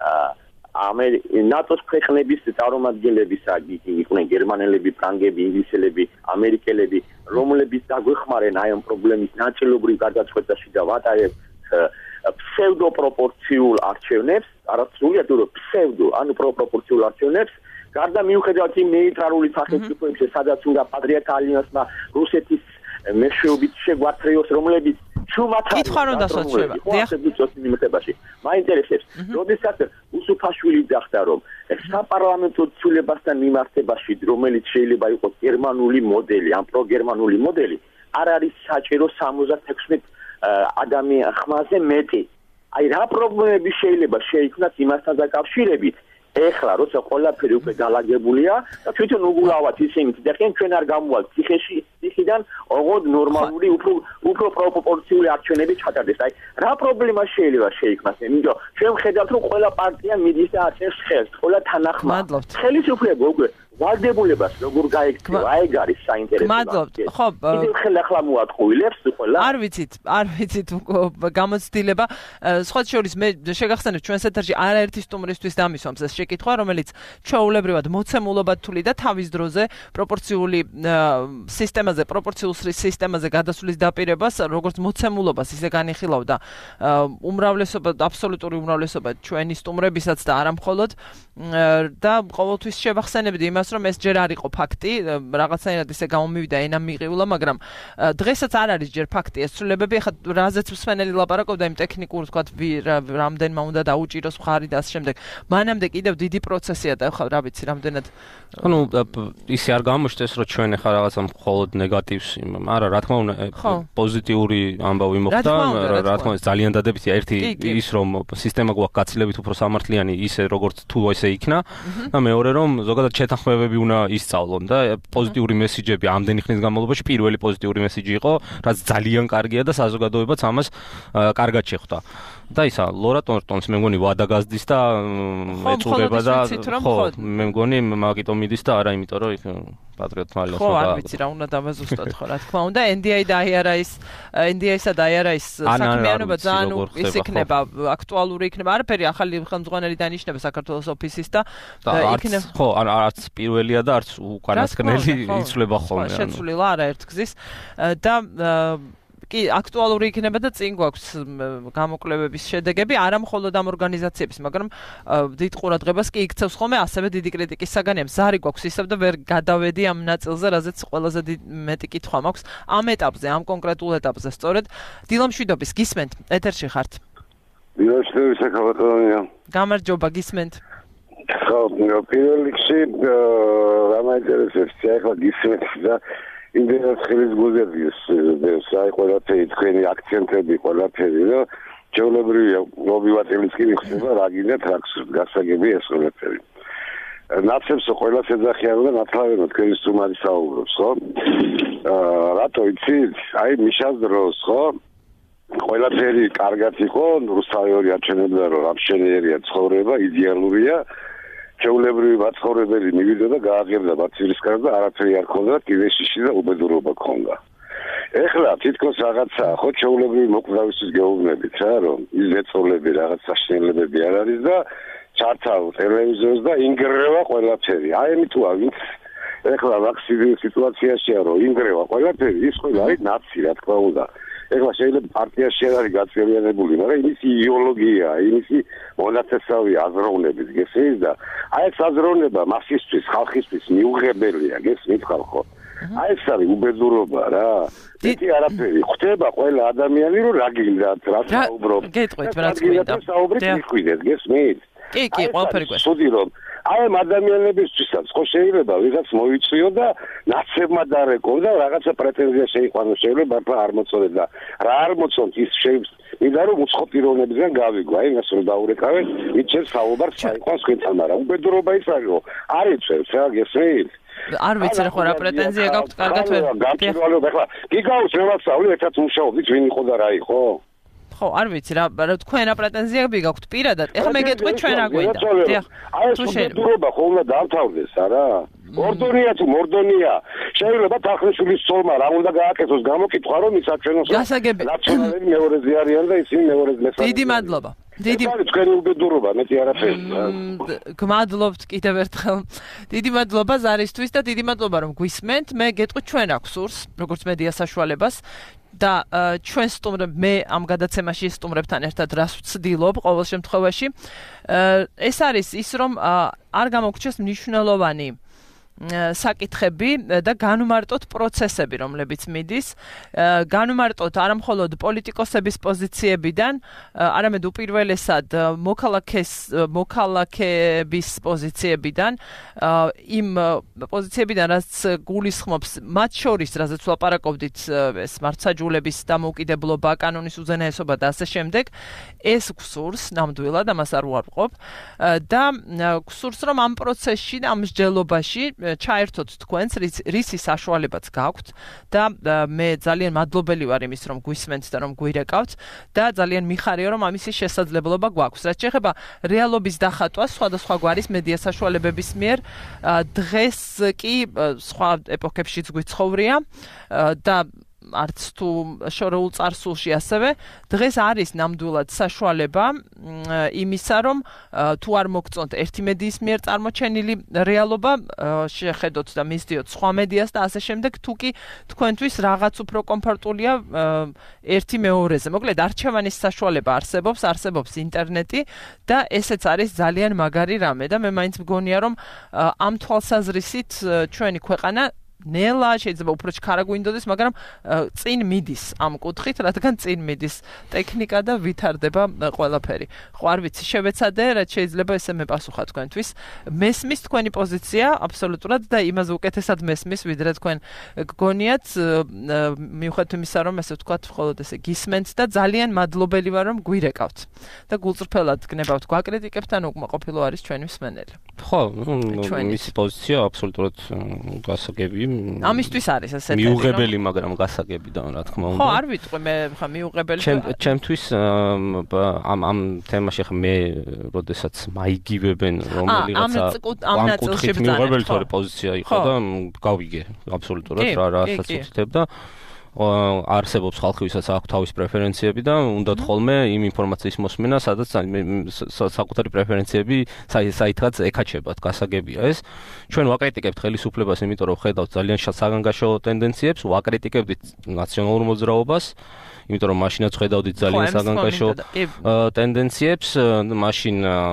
E: ნატოს ქვეყნების წარმომადგენლებისა იყვნენ გერმანელები, ფრანგები, ინგლისელები, ამერიკელები, რომლებიც დაგვეხმარენ აი ამ პრობლემის ნაწილობრივ გადაწყვეტაში და ვატარებ ფსევდოპროპორციულ არჩევნებს, არც სრულად ფსევდო, ანუ პროპორციულ არჩევნებს, გარდა მიუხედავად იმ ნეიტრალური სახელმწიფოებში, სადაც უნდა პატრიარქ ალიანსმა რუსეთის მეშვეობით შეგვართრიოს, რომლებიც ჩუმათა
A: კითხვა რომ დასვაჩება.
E: დიახ, მიმართებაში. მაინტერესებს, როდესაც უსუფაშვილი ძახდა რომ საპარლამენტო ცვლილებასთან მიმართებაში, რომელიც შეიძლება იყოს გერმანული მოდელი, ამ პროგერმანული მოდელი, არ არის საჭირო სამოცდაექვსი ადამიან ხმაზე მეტი. აი რა პრობლემები შეიძლება შეიქმნას იმასთან დაკავშირებით? ეხლა როცა ყველაფერი უკვე დალაგებულია და თვითონ უგულავად ისინი დახენ ჩვენ არ გამოვალთ ციხეში ციხიდან ოღონდ ნორმალური უფრო უფრო პროპორციული არჩევნები ჩატარდეს. აი რა პრობლემა შეიძლება შეიქმნას? იმიტომ ჩვენ ვხედავთ რომ ყველა პარტია მიდის და აწერს ხელს, ყველა თანახმად. ხელისუფლება უკვე ვალდებულებას როგორ გაიქცევა, აი ეგ არის საინტერესო.
A: მადლობთ. ხო,
E: კიდევ ხელა ხლა მოატყუილებს ყველა.
A: არ ვიცით, არ ვიცით გამოცდილება. სხვა შორის მე შეგახსენებ ჩვენს ეთერში არაერთი სტუმრისთვის დამისვამს ეს შეკითხვა, რომელიც ჩვეულებრივად მოცემულობად თვლიდა და თავის დროზე პროპორციული სისტემაზე, პროპორციულ სისტემაზე გადასვლის დაპირებას, როგორც მოცემულობას ისე განიხილავდა უმრავლესობა, აბსოლუტური უმრავლესობა ჩვენი სტუმრებისაც და არა მხოლოდ და ყოველთვის შევახსენებდი იმას რომ ეს ჯერ არ იყო ფაქტი, რაღაცნაირად ისე გამომივიდა ენა მიყიულა, მაგრამ დღესაც არ არის ჯერ ფაქტი ეს ცვლილებები. ახლა რაზეც მსმენელი ლაპარაკობდა იმ ტექნიკურ თქვათ რამდენმა უნდა დაუჭიროს მხარი და ამ შემდეგ. მანამდე კიდევ დიდი პროცესია და ახლა რა ვიცი, რამდენად
B: ანუ ისე არ გამოჩნდეს რომ ჩვენ ახლა რაღაცა მხოლოდ ნეგატივს, არა, რა თქმა უნდა, პოზიტიური ამბავი მოხდა, რა თქმა უნდა, ძალიან დადებითია ერთი ის რომ სისტემა გვაქვს გაცილებით უფრო სამართლიანი ისე როგორც თუ ესე იქნა და მეორე რომ ზოგადად შეთანხმებები უნდა ისწავლონ და პოზიტიური მესიჯები ამდენი ხნის განმავლობაში პირველი პოზიტიური მესიჯი იყო, რაც ძალიან კარგია და საზოგადოებაც ამას კარგად შეხვდა. და ისა ლორა ტორტონს მე მგონი ვადა გაზდის და ეწურება და ხო მე მგონი მაგიტომ მიდის და არა იმიტომ რომ იქ პატრიოტ მალეს
A: ხო არ ვიცი რა უნდა დავაზუსტოთ ხო რა თქმა უნდა ენ დი აი და აი არ არის ენ დი აისა და აი არ არის საქმიანობა ძალიან ის იქნება აქტუალური იქნება არაფერი ახალი ხელმძღვანელი დაინიშნება საქართველოს ოფისის და იქნება
B: ხო არც პირველია და არც უკანასკნელი იცვლება ხოლმე
A: შეცვლილა არაერთგზის და კი აქტუალური იქნება და წინ გვაქვს გამოკვლევების შედეგები არა მხოლოდ ამ ორგანიზაციების, მაგრამ დიდ ყურადღებას კი იქცევს ხოლმე ასევე დიდი კრიტიკის საგანია. ზარი გვაქვს ისევ და ვერ გადავედი ამ ნაწილზე, რაზეც ყველაზე მეტი კითხვა მაქვს ამ ეტაპზე, ამ კონკრეტულ ეტაპზე. სწორედ დილამშვიდობის გისმენთ, ეთერში ხართ.
C: დილამშვიდობის საქართველოსია.
A: გამარჯობა, გისმენთ.
C: ხო, პირველ რიგში რა მაინტერესებს, ახლა გისმენთ და იმდენად ხელის გუზერდის საი ყველაფერი თქვენი აქცენტები ყველაფერი და ჩვეულებრივია მობილატელის კი ხდება რა გინდათ რაქს გასაგები ეს ყველაფერი ნაცებს ყველას ეძახიან და ნათლავენ თქვენი სტუმარი საუბრობს ხო აა რატო იცით აი მიშას დროს ხო ყველაფერი კარგად იყო რუსთავი ორი აჩვენებდა რომ რამშენიერია ცხოვრება იდეალურია ჩვეულებრივი მაცხოვრებელი მივიდა და გააღებდა ბაცილისკარს და არაფერი არ ქონდა კიდე შიში და უბედურობა ქონდა. ეხლა თითქოს რაღაცა ხო ჩვეულებრივი მოკვდავისთვის გეუბნებით რა რომ ის ზეწოლები რაღაც საშინელებები არ არის და ჩართავ ტელევიზორს და ინგრევა ყველაფერი. აი ამიტოა ვინც ეხლა ვაქსინი სიტუაციაშია რომ ინგრევა ყველაფერი ის ყველა არის ნაცი რა თქმა უნდა. ეხლა შეიძლება პარტიაში არ არის გაწევრიანებული, მაგრამ იმის იდეოლოგია, იმის მონათესავი აზროვნების გესმის და აი ეს აზროვნება მასისთვის, ხალხისთვის მიუღებელია, გესმით ხალხო. აი ეს არის უბედურობა რა. დიდი არაფერი ხდება ყველა ადამიანი რომ რა გინდათ, რა საუბრობ.
A: გეტყვით რაც გინდა.
C: საუბრით მიხვიდეთ, გესმით?
A: კი, კი, ყველაფერი გვესმის.
C: სუდი რომ აი ამ ადამიანებისთვისაც ხო შეიძლება ვიღაც მოიწვიო და ნაცებმა დარეკო და რაღაცა პრეტენზია შეიყვანო შეიძლება არ მოწოდეთ და რა არ მოწონთ ის შეიძლება მინდა რომ უცხო პიროვნებიდან გავიგო აი მას რომ დაურეკავენ ვიჩერ საუბარს საიყვანს ხეთან მაგრამ უბედურობა ის არის რომ არ იწევს რა გესმით
A: არ ვიცი რა ხო რა პრეტენზია გაქვთ კარგად ვერ
C: გამჭირვალეობა ახლა გიგავს რევასწავლე ერთად მუშაობდით ვინ იყო და რა იყო
A: ხო, არ ვიცი რა, თქვენ რა პრეტენზიები გაქვთ პირადად. ეხლა მე გეტყვით ჩვენ რა გვინდა.
C: დიახ. აი ეს უბედურობა ხოლმე დავთავდეს, არა?
F: ორდონია თუ მორდონია შეიძლება თახრიშვილის სწორმა რა უნდა გააკეთოს გამოკითხვა რომ ის აჩვენოს ნაციონალები მეორეზე არიან და ისინი მეორეზე მესამე
A: დიდი მადლობა დიდი
F: თქვენი უბედურობა მეტი არაფერი
A: გმადლობთ კიდევ ერთხელ დიდი მადლობა ზარისთვის და დიდი მადლობა რომ გვისმენთ მე გეტყვით ჩვენ აქვს სურს როგორც მედია საშუალებას და ჩვენ სტუმრებ მე ამ გადაცემაში სტუმრებთან ერთად რას ვცდილობ ყოველ შემთხვევაში ეს არის ის რომ არ გამოგრჩეს მნიშვნელოვანი საკითხები და განუმარტოთ პროცესები რომლებიც მიდის განუმარტოთ არა მხოლოდ პოლიტიკოსების პოზიციებიდან არამედ უპირველესად მოქალაქეს მოქალაქეების პოზიციებიდან იმ პოზიციებიდან რაც გულისხმობს მათ შორის რაზეც ვლაპარაკობდით ეს მართლმსაჯულების დამოუკიდებლობა კანონის უზენაესობა და ასე შემდეგ ეს გსურს ნამდვილად ამას არ ვარყოფ და გსურს რომ ამ პროცესში და ამ მსჯელობაში ჩაერთოთ თქვენს რისი საშუალებაც გაქვთ და მე ძალიან მადლობელი ვარ იმის რომ გვისმენთ და რომ გვირეკავთ და ძალიან მიხარია რომ ამისი შესაძლებლობა გვაქვს რაც შეეხება რეალობის დახატვას სხვადასხვა გვარის მედია საშუალებების მიერ დღეს კი სხვა ეპოქებშიც გვიცხოვრია და არც თუ შორეულ წარსულში ასევე დღეს არის ნამდვილად საშუალება იმისა რომ თუ არ მოგწონთ ერთი მედიის მიერ წარმოჩენილი რეალობა შეხედოთ და მისდიოთ სხვა მედიას და ასე შემდეგ თუ კი თქვენთვის რაღაც უფრო კომფორტულია ერთი მეორეზე მოკლედ არჩევანის საშუალება არსებობს არსებობს ინტერნეტი და ესეც არის ძალიან მაგარი რამე და მე მაინც მგონია რომ ამ თვალსაზრისით ჩვენი ქვეყანა ნელა შეიძლება უფრო ჩქარა გვინდოდეს, მაგრამ წინ მიდის ამ კუთხით, რადგან წინ მიდის ტექნიკა და ვითარდება ყველაფერი. ხო არ ვიცი, შევეცადე, რაც შეიძლება ესე მეპასუხა თქვენთვის. მესმის თქვენი პოზიცია აბსოლუტურად და იმაზე უკეთესად მესმის, ვიდრე თქვენ გგონიათ, მიუხედავად იმისა, რომ ესე ვთქვათ, მხოლოდ ესე გისმენთ და ძალიან მადლობელი ვარ, რომ გვირეკავთ. და გულწრფელად გნებავთ, გვაკრიტიკებთ, ანუ უკმაყოფილო არის ჩვენი მსმენელი.
B: ხო, მისი პოზიცია აბსოლუტურად გასაგებია.
A: ამისთვის არის ესეთი
B: მიუღებელი, მაგრამ გასაგები და რა თქმა უნდა.
A: ხო, არ ვიტყვი მე ხა მიუღებელი.
B: ჩემთვის ამ ამ თემაში ხა მე როდესაც მაიგივებენ რომელიღაცა ამ ნაწილში მიუღებელი თორე პოზიცია იყო და გავიგე აბსოლუტურად რა რასაც უცითებ და არსებობს ხალხი, ვისაც აქვს თავის პრეფერენციები და უნდათ ხოლმე იმ ინფორმაციის მოსმენა, სადაც საკუთარი პრეფერენციები საითაც ეკაჩებათ, გასაგებია ეს. ჩვენ ვაკრიტიკებთ ხელისუფლებას, იმიტომ რომ ხედავთ ძალიან საგანგაშო ტენდენციებს, ვაკრიტიკებთ ნაციონალურ მოძრაობას, იმიტომ რომ მაშინაც ხედავდით ძალიან საგანგაშო ტენდენციებს, მაშინ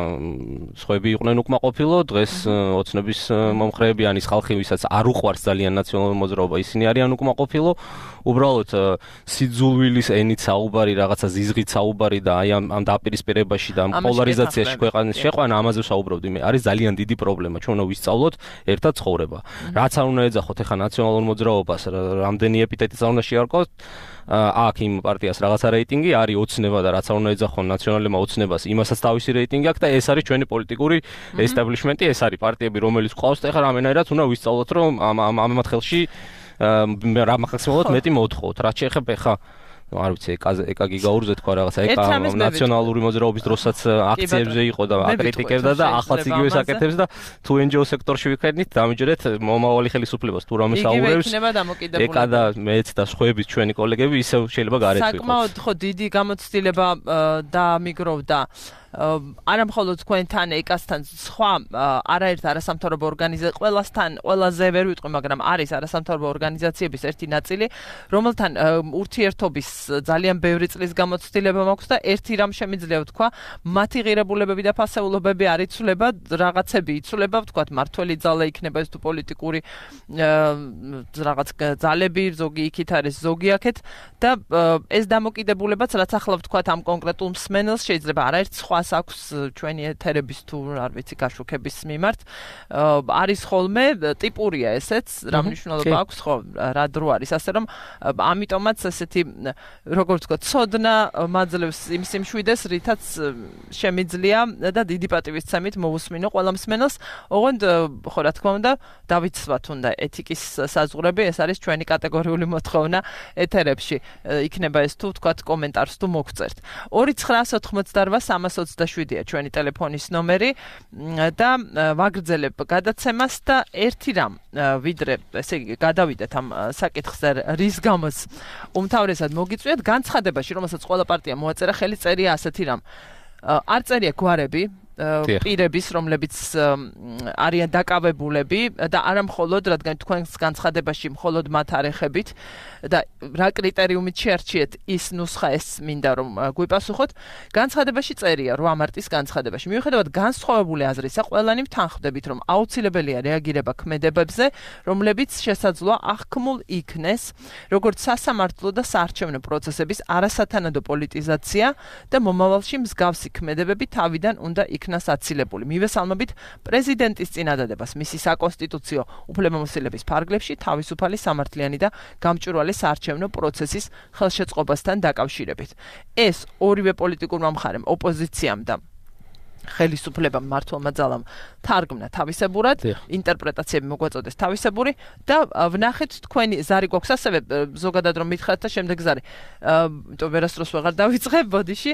B: სხვები იყვნენ უკმაყოფილო, დღეს ოცნების მომხრეები ან ის ხალხი, ვისაც არ უყვარს ძალიან ნაციონალური მოძრაობა, ისინი არიან უკმაყოფილო. უბრალოდ სიძულვილის ენით საუბარი, რაღაცა ზიზღით საუბარი და აი ამ ამ დაპირისპირებაში და ამ პოლარიზაციაში ქვეყნის შეყვანა, ამაზე ვსაუბრობდი მე. არის ძალიან დიდი პრობლემა. ჩვენ უნდა ვისწავლოთ ერთად ცხოვრება. რაც არ უნდა ეძახოთ ეხა ნაციონალურ მოძრაობას, რამდენი ეპიტეტიც არ უნდა შეარყოთ. აქ იმ პარტიას რაღაცა რეიტინგი არის ოცნება და რაც არ უნდა ეძახონ ნაციონალებმა ოცნებას, იმასაც თავისი რეიტინგი აქვს და ეს არის ჩვენი პოლიტიკური ესტაბლიშმენტი, ეს არის პარტიები, რომელიც ყავს და ეხა რამენაირად უნდა ვისწავლოთ, რომ ამ ამ ამათ ხელში რა მაქსიმალურად მეტი მოვთხოვოთ. რაც შეეხება ეხა არ ვიცი, ეკაგი გაურზე თქვა რაღაცა, ეკა ნაციონალური მოძრაობის დროსაც აქციებზე იყო და აკრიტიკებდა და ახლაც იგივეს აკეთებს და თუ εν ჯი ო სექტორში ვიქნებით, დამიჯერეთ მომავალი ხელისუფლებას თუ რამე საუბრებს. ეკა და მეც და სხვაების ჩვენი კოლეგები ისევ შეიძლება გარეთ ვიყოთ.
A: საკმაოდ ხო დიდი გამოცდილება დაამიგროვდა არა მხოლოდ თქვენთან ეკასთან სხვა არაერთ არასამთავრობო ორგანიზაციას ყველასთან ყველაზე ვერ ვიტყვი, მაგრამ არის არასამთავრობო ორგანიზაციების ერთი ნაწილი, რომელთან ურთიერთობის ძალიან ბევრი წლის გამოცდილება მაქვს და ერთი რამ შემიძლია ვთქვა, მათი ღირებულებები და ფასეულობები არ იცვლება, რაღაცები იცვლება, ვთქვათ, მართველი ძალა იქნება ეს თუ პოლიტიკური რაღაც ძალები, ზოგი იქით არის, ზოგი აქეთ და ეს დამოკიდებულებაც რაც ახლა ვთქვათ ამ კონკრეტულ მსმენელს შეიძლება არაერთ სხვა აქვს ჩვენი ეთერების თუ არ ვიცი გაშუქების მიმართ არის ხოლმე ტიპურია ესეც რა მნიშვნელობა აქვს ხო რა დრო არის ასე რომ ამიტომაც ესეთი როგორ ვთქვა ცოდნა მაძლევს იმ სიმშვიდეს რითაც შემიძლია და დიდი პატივისცემით მოусმინო ყველა მსმენელს ოღონდ ხო რა თქმა უნდა დავიცვათ უნდა ეთიკის საზღვრები ეს არის ჩვენი კატეგორიული მოთხოვნა ეთერებში იქნება ეს თუ ვთქვათ კომენტარს თუ მოგწერთ ორი ცხრა ოთხმოცდაოთხ სამას ოცდაშვიდია ჩვენი ტელეფონის ნომერი და ვაგრძელებ გადაცემას და ერთი რამ ვიდრე ესე იგი გადავიდეთ ამ საკითხზე რის გამოც უმთავრესად მოგიწვიათ განცხადებაში რომელსაც ყველა პარტია მოაწერა ხელი წერია ასეთი რამ არ წერია გვარები პირების, რომლებიც არიან დაკავებულები და არა მხოლოდ, რადგან თქვენს განცხადებაში მხოლოდ მათ არ ეხებით და რა კრიტერიუმით შეარჩიეთ ის ნუსხა ეს მინდა რომ გვიპასუხოთ. განცხადებაში წერია რვა მარტის განცხადებაში. მიუხედავად განსხვავებული აზრისა, ყველანი ვთანხმდებით, რომ აუცილებელია რეაგირება ქმედებებზე, რომლებიც შესაძლოა აღქმულ იქნეს, როგორც სასამართლო და საარჩევნო პროცესების არასათანადო პოლიტიზაცია და მომავალში მსგავსი ქმედებები თავიდან უნდა იქნას აცილებული. მივესალმებით პრეზიდენტის წინადადებას მისი საკონსტიტუციო უფლებამოსილების ფარგლებში თავისუფალი სამართლიანი და გამჭვირვალე საარჩევნო პროცესის ხელშეწყობასთან დაკავშირებით. ეს ორივე პოლიტიკურმა მხარემ, ოპოზიციამ და ხელისუფლებამ მართლმა ძალამ თარგმნა თავისებურად, ინტერპრეტაციები მოგვაწოდეს თავისებური და ვნახეთ თქვენი ზარი გვაქვს ასევე ზოგადად რომ მითხრათ და შემდეგ ზარი. იმიტომ ვერასდროს ვეღარ დავიწყებ ბოდიში.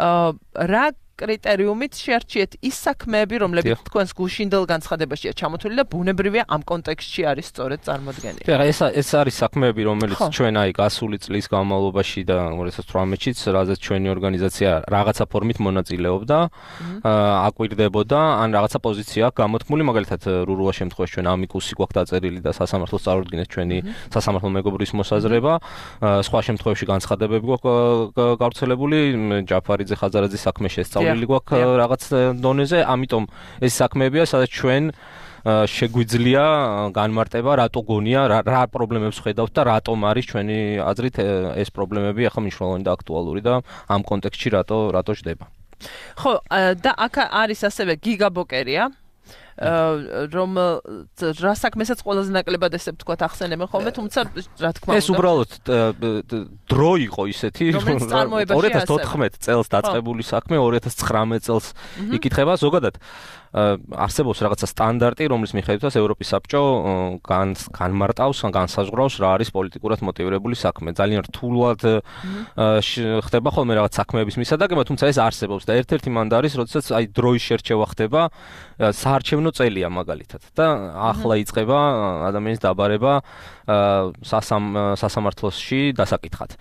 A: რა კრიტერიუმით შეარჩიეთ ის საქმეები, რომლებიც თქვენს გუშინდელ განცხადებაშია ჩამოთვლილი და ბუნებრივია ამ კონტექსტში არის სწორედ წარმოდგენილი.
B: ეხლა ეს ეს არის საქმეები, რომელიც ჩვენ აი გასული წლის განმავლობაში და ორი ათას ოცდაოთხშიც, რაზეც ჩვენი ორგანიზაცია რაღაცა ფორმით მონაწილეობდა, აკვირდებოდა, ან რაღაცა პოზიცია გამოთქმული, მაგალითად რურუა შემთხვევაში ჩვენ ამიკუსი გვაქვს დაწერილი და სასამართლოს წარუდგინეთ ჩვენი სასამართლო მეგობრის მოსაზრება, სხვა შემთხვევაში განცხადებები გვაქვს გავრცელებული, ჯაფარიძე ხაზარაძის საქმე შესწავლილი გვაქვს რაღაც დონეზე, ამიტომ ეს საქმეებია, სადაც ჩვენ შეგვიძლია განმარტება, რატო გონია, რა პრობლემებს ხედავთ და რატომ არის ჩვენი აზრით ეს პრობლემები ახლა მნიშვნელოვანი და აქტუალური და ამ კონტექსტში რატო რატო ჯდება.
A: ხო, და აქ არის ასევე გიგაბოკერია რომ რა საქმესაც ყველაზე ნაკლებად ესე ვთქვათ ახსენებენ ხოლმე, თუმცა რა თქმა უნდა
B: ეს უბრალოდ დრო იყო ისეთი ორი ათას ოთხმეტ წელს დაწყებული საქმე ორი ათას ცხრამეტ წელს იკითხება ზოგადად არსებობს რაღაცა სტანდარტი, რომლის მიხედვითაც ევროპის საბჭო განმარტავს, განსაზღვრავს რა არის პოლიტიკურად მოტივირებული საქმე. ძალიან რთულად ხდება ხოლმე რაღაც საქმეების მისადაგება, თუმცა ეს არსებობს და ერთ-ერთი მანდ არის, როდესაც აი დროის შერჩევა ხდება, საარჩევნო წელია მაგალითად და ახლა იწყება ადამიანის დაბარება სასამართლოში დასაკითხად.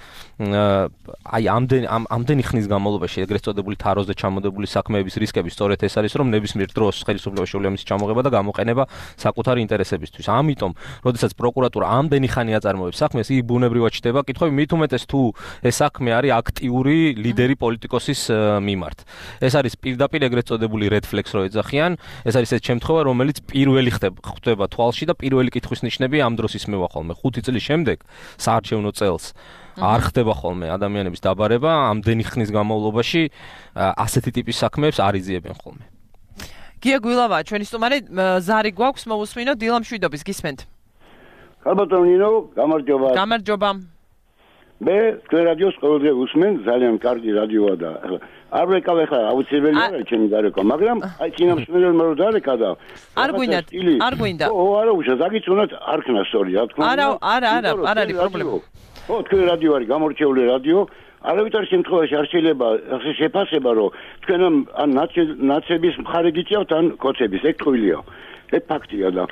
B: აი ამდენი ამდენი ხნის განმავლობაში ეგრეთ წოდებული თაროზე ჩამოდებული საქმეების რისკები სწორედ ეს არის, რომ ნებისმიერ დროს ხელისუფლება შეუძლია მისი ჩამოღება და გამოყენება საკუთარი ინტერესებისთვის. ამიტომ, როდესაც პროკურატურა ამდენი ხანი აწარმოებს საქმეს, იქ ბუნებრივად ჩდება კითხვები, მით უმეტეს თუ ეს საქმე არის აქტიური ლიდერი პოლიტიკოსის მიმართ. ეს არის პირდაპირ ეგრეთ წოდებული red flags რო ეძახიან, ეს არის ეს შემთხვევა, რომელიც პირველი ხდება თვალში და პირველი კითხვის ნიშნები ამ დროს ისმევა ხოლმე. ხუთი წლის შემდეგ საარჩევნო წელს არ ხდება ხოლმე ადამიანების დაბარება, ამდენი ხნის განმავლობაში ასეთი ტიპის საქმეებს არ იზიებენ ხოლმე.
A: გია გვილავა, ჩვენი სტუმარი, ზარი გვაქვს, მოვუსმინოთ, დილა მშვიდობის, გისმენთ.
F: ხალბატონ ნინო, გამარჯობა.
A: გამარჯობა.
F: მე თქვენ რადიოს ყოველდღე ვუსმენ, ძალიან კარგი რადიოა და არ ვეკავ ახლა აუცილებელი არის ჩემი გარეკვა, მაგრამ აი წინამსვლელმა რო დარეკა და
A: არ გვინდათ, არ გვინდა.
F: ო, არა, უშა, ზაგიც უნდათ არ ხნა სწორი, რა თქმა უნდა.
A: არა, არა, არა, არ არის პრობლემა.
F: ო, თქვენ რადიო არის გამორჩეული რადიო. არავითარ შემთხვევაში არ შეიძლება ასე შეფასება, რომ თქვენ ან ნაცების მხარე გიწევთ, ან კოცების, ეგ ტყუილია. ეგ ფაქტია და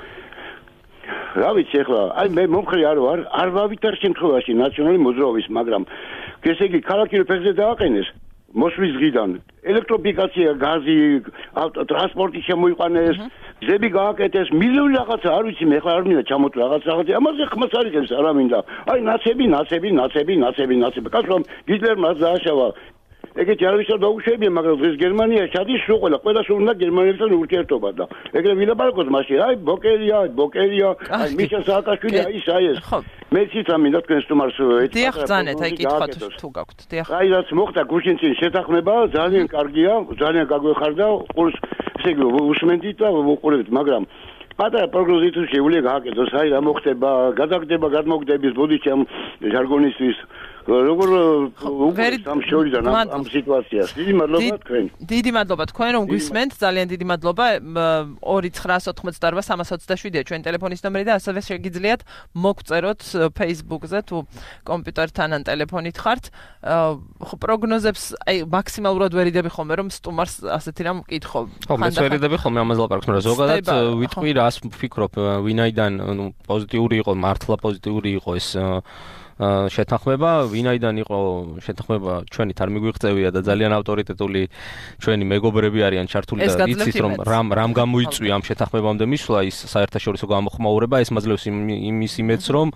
F: რა ვიცი ახლა, აი მე მომხრე არ ვარ, არ ვავითარ შემთხვევაში ნაციონალური მოძრაობის, მაგრამ ესე იგი ქალაქი ფეხზე დააყენეს მოსვლის დღიდან ელექტროფიკაცია, გაზი, ტრანსპორტი შემოიყვანეს, გზები გააკეთეს, მილიონი რაღაცა, არ ვიცი მე ახლა არ მინდა ჩამოთვლა რაღაც რაღაცა, ამაზე ხმას არ იღებს არა მინდა. აი ნაცები, ნაცები, ნაცები, ნაცები, ნაცები. კაცო გიტლერმა დააშავა. ეგეთი არ ვიცი დაუშვებია, მაგრამ დღეს გერმანია ჩადის სულ ყველა, ყველა სულ უნდა გერმანელებთან ურთიერთობა და ეგრე ვილაპარაკოთ მაშინ, აი ბოკერია, ბოკერია, აი მიშა სააკაშვილი, აი ეს, აი ეს. მე ცით ამინდა თქვენ სტუმარს
A: ეს. დიახ, ძანეთ, აი კითხოთ თუ გაქვთ, დიახ.
F: აი რაც მოხდა გუშინ წინ შეთანხმება, ძალიან კარგია, ძალიან გაგვეხარდა, ყურს ესე იგი უსმენდით და ვუყურებთ, მაგრამ პატარა პროგნოზით შეუძლია გააკეთოს, აი რა მოხდება, გადაგდება, გადმოგდების ბოდიში ამ ჟარგონისთვის როგორ უგვრეს ამ შორიდან ამ სიტუაციას. დიდი მადლობა თქვენ.
A: დიდი მადლობა თქვენ რომ გვისმენთ, ძალიან დიდი მადლობა. ორი ცხრა ოცდაოთხმოცდაოთხ სამას ოცდაშვიდია ჩვენ ტელეფონის ნომერი და ასევე შეგიძლიათ მოგწეროთ Facebook-ზე თუ კომპიუტერთან ან ტელეფონით ხართ. ხო პროგნოზებს აი მაქსიმალურად ვერიდები ხოლმე რომ სტუმარს ასეთი რამ მკითხო.
B: ხო, მე ვერიდები ხოლმე ამას ლაპარაკს, მაგრამ ზოგადად ვიტყვი რას ვფიქრობ, ვინაიდან პოზიტიური იყო, მართლა პოზიტიური იყო ეს შეთანხმება, ვინაიდან იყო შეთანხმება ჩვენით არ მიგვიღწევია და ძალიან ავტორიტეტული ჩვენი მეგობრები არიან ჩართული და იცით რომ რამ რამ გამოიწვია ამ შეთანხმებამდე მისვლა ის საერთაშორისო გამოხმაურება, ეს მაძლევს იმის იმედს რომ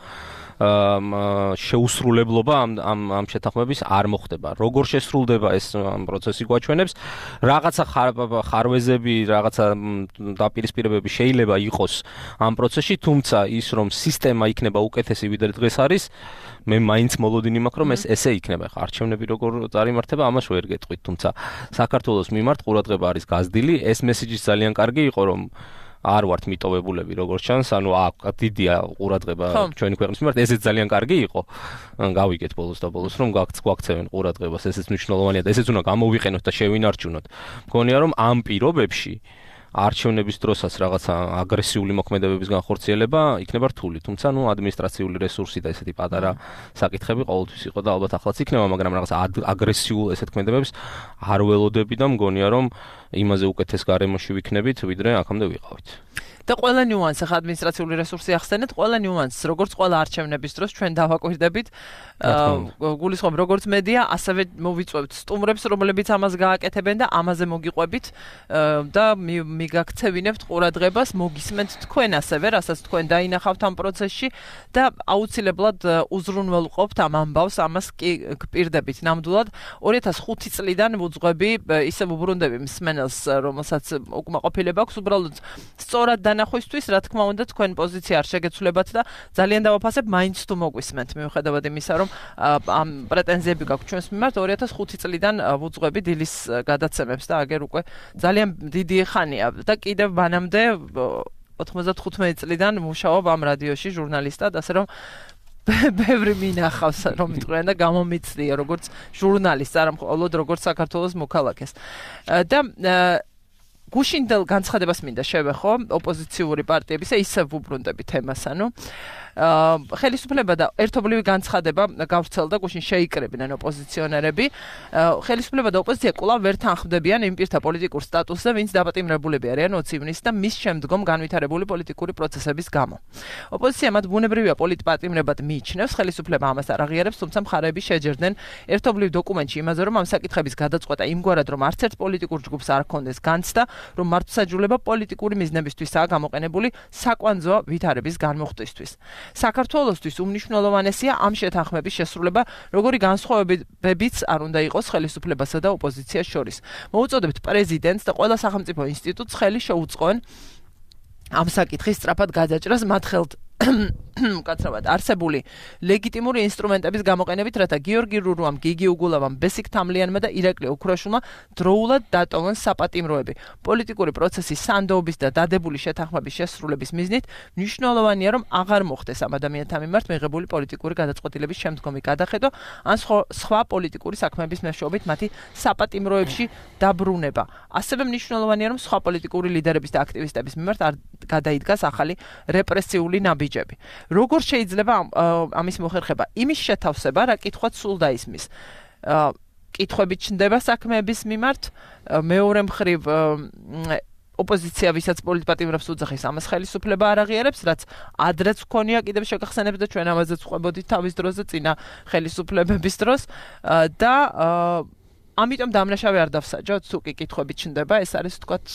B: შეუსრულებლობა ამ ამ ამ შეთანხმების არ მოხდება. როგორ შესრულდება ეს პროცესი გვაჩვენებს. რაღაცა ხარვეზები, რაღაცა დაპირისპირებები შეიძლება იყოს ამ პროცესში, თუმცა ის რომ სისტემა იქნება უკეთესი ვიდრე დღეს არის, მე მაინც მოლოდინი მაქვს რომ ეს ესე იქნება. ხა არჩევნები როგორ წარიმართება, ამას ვერ გეტყვით, თუმცა საქართველოს მიმართ ყურადღება არის გაზრდილი. ეს მესიჯი ძალიან კარგი იყო რომ არ ვართ მიტოვებულები როგორც ჩანს, ანუ აქ დიდია ყურადღება ჩვენი ქვეყნის მიმართ, ესეც ძალიან კარგი იყო. გავიგეთ ბოლოს და ბოლოს რომ გვაქცევენ ყურადღებას, ესეც მნიშვნელოვანია და ესეც უნდა გამოვიყენოთ და შევინარჩუნოთ. მგონია რომ ამ პირობებში არჩევნების დროსაც რაღაცა აგრესიული მოქმედებების განხორციელება იქნება რთული, თუმცა ნუ ადმინისტრაციული რესურსი და ესეთი პატარა საკითხები ყოველთვის იყო და ალბათ ახლაც იქნება, მაგრამ რაღაცა აგრესიულ ესეთ მოქმედებებს არ ველოდები და მგონია რომ იმაზე უკეთეს გარემოში ვიქნებით, ვიდრე აქამდე ვიყავით.
A: და ყველა ნიუანსი ხა ადმინისტრაციული რესურსი ახსენეთ, ყველა ნიუანსს, როგორც ყველა არჩევნების დროს ჩვენ დავაკვირდებით, გულისხმობ როგორც მედია, ასევე მოვიწვევთ სტუმრებს, რომლებიც ამას გააკეთებენ და ამაზე მოგიყვებით და მიგაქცევინებთ ყურადღებას, მოგისმენთ თქვენ ასევე, რასაც თქვენ დაინახავთ ამ პროცესში და აუცილებლად უზრუნველყოფთ ამ ამბავს, ამას კი გპირდებით ნამდვილად. ორი ათას ხუთი წლიდან ვუძღვები, ისევ უბრუნდები მსმენელს, რომელსაც უკმაყოფილება აქვს, უბრალოდ სწორად დანახვისთვის, რა თქმა უნდა, თქვენ პოზიცია არ შეგეცვლებათ და ძალიან დავაფასებ, მაინც თუ მოგისმენთ, მიუხედავად იმისა, რომ ამ პრეტენზიები გაქვთ ჩვენს მიმართ, ორი ათას ხუთი წლიდან ვუძღვები დილის გადაცემებს და აგერ უკვე ძალიან დიდი ხანია და კიდევ მანამდე ოთხმოცდათხუთმეტი წლიდან მუშაობ ამ რადიოში ჟურნალისტად, ასე რომ ბევრი მინახავს რომ მიტყვიან და გამომიცდია როგორც ჟურნალისტს, არა მხოლოდ როგორც საქართველოს მოქალაქეს. და გუშინდელ განცხადებას მინდა შევეხო ოპოზიციური პარტიებისა, ისევ ვუბრუნდები თემას, ანუ ხელისუფლება და ერთობლივი განცხადება გავრცელდა, გუშინ შეიკრებინαν ოპოზიციონერები. ხელისუფლება და ოპოზიცია კვლავ ვერ თანხმდებიან იმ პირთა პოლიტიკურ სტატუსზე, ვინც დაპატიმრებული არიან ოცი ივნისს და მის შემდგომ განვითარებული პოლიტიკური პროცესების გამო. ოპოზიცია მათ ბუნებრივია პოლიტპატიმრებად მიიჩნევს, ხელისუფლება ამას არ აღიარებს, თუმცა მხარეები შეჯერდნენ ერთობლივ დოკუმენტში იმაზე, რომ ამ საკითხების გადაწყვეტა იმგვარად, რომ არც ერთ პოლიტიკურ ჯგუფს არ ჰქონდეს განცდა, რომ მართლმსაჯულება პოლიტიკური მიზნებისთვისაა გამოყენებული საკვანძო ვითარების განმუხტვისთვის. საქართველოსთვის უმნიშვნელოვანესია ამ შეთანხმების შესრულება, როგორი განსხვავებებიც არ უნდა იყოს ხელისუფლებასა და ოპოზიციას შორის. მოუწოდებთ პრეზიდენტს და ყველა სახელმწიფო ინსტიტუტს ხელი შეუწყონ ამ საკითხის სწრაფად გადაჭრას მათ ხელთ უკაცრავად არსებული ლეგიტიმური ინსტრუმენტების გამოყენებით, რათა გიორგი რურუამ, გიგი უგულავამ, ბესიკ თამლიანმა და ირაკლი ოქრაშვილმა დროულად დატოვონ საპატიმროები. პოლიტიკური პროცესის სანდოობის და დადებული შეთანხმების შესრულების მიზნით მნიშვნელოვანია, რომ აღარ მოხდეს ამ ადამიანთა მიმართ მიღებული პოლიტიკური გადაწყვეტილების შემდგომი გადახედვა, ან სხვა პოლიტიკური საქმეების მეშვეობით მათი საპატიმროებში დაბრუნება. ასევე მნიშვნელოვანია, რომ სხვა პოლიტიკური ლიდერების და აქტივისტების მიმართ არ გადაიდგას ახალი რეპრესიული ნაბიჯები. როგორ შეიძლება ამის მოხერხება? იმის შეთავსება, რა კითხვაც სულ დაისმის. კითხვები ჩნდება საქმეების მიმართ, მეორე მხრივ ოპოზიცია, ვისაც პოლიტპატიმრებს უძახის, ამას ხელისუფლება არ აღიარებს, რაც ადრეც გქონია კიდევ შეგახსენებთ და ჩვენ ამაზეც ვყვებოდით თავის დროზე წინა ხელისუფლებების დროს და ამიტომ დამნაშავე არ დავსაჯოთ, თუ კი კითხვები ჩნდება, ეს არის თქვათ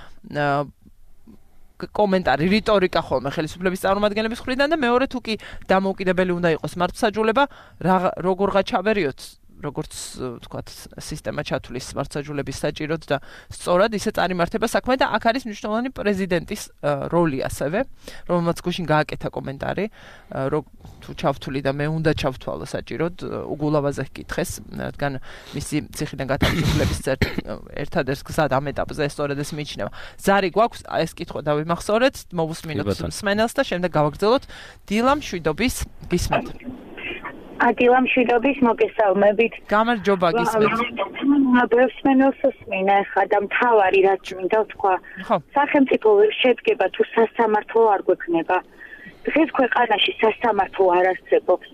A: კომენტარი, რიტორიკა ხოლმე ხელისუფლების წარმომადგენლების მხრიდან და მეორე თუ კი დამოუკიდებელი უნდა იყოს მართლმსაჯულება, როგორღა ჩავერიოთ, როგორც თქვათ სისტემა ჩათვლის მართლმსაჯულების საჭიროდ და სწორად ისე წარიმართება საქმე და აქ არის მნიშვნელოვანი პრეზიდენტის როლი ასევე, რომელმაც გუშინ გააკეთა კომენტარი, თუ ჩავთვლი და მე უნდა ჩავთვალო საჭიროდ უგულავაზე ჰკითხეს, რადგან მისი ციხიდან გათავისუფლების ერთადერთ გზად ამ ეტაპზე სწორედ ეს მიიჩნევა. ზარი გვაქვს, ეს კითხვა დავიმახსოვრეთ, მოვუსმინოთ მსმენელს და შემდეგ გავაგრძელოთ დილა მშვიდობის გისმენთ.
G: ადგილამშვიდობის მოგესალმებით.
A: გამარჯობა გისმენთ.
G: ბევრსმენელს უსმინე ხა და მთავარი რაც მინდა ვთქვა. სახელმწიფო ვერ შედგება თუ სასამართლო არ გვექნება. დღეს ქვეყანაში სასამართლო არ არსებობს.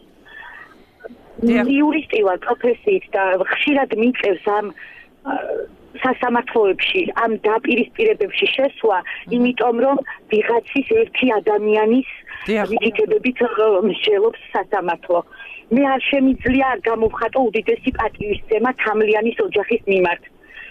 G: იურისტი ვარ პროფესიით და ხშირად მიწევს ამ სასამართლოებში ამ დაპირისპირებებში შესვლა, იმიტომ რომ ვიღაცის ერთი ადამიანის ვიდეოებით მსჯელობს სასამართლო. მე არ შემიძლია არ გამოვხატო უდიდესი პატივისცემა თამლიანის ოჯახის მიმართ,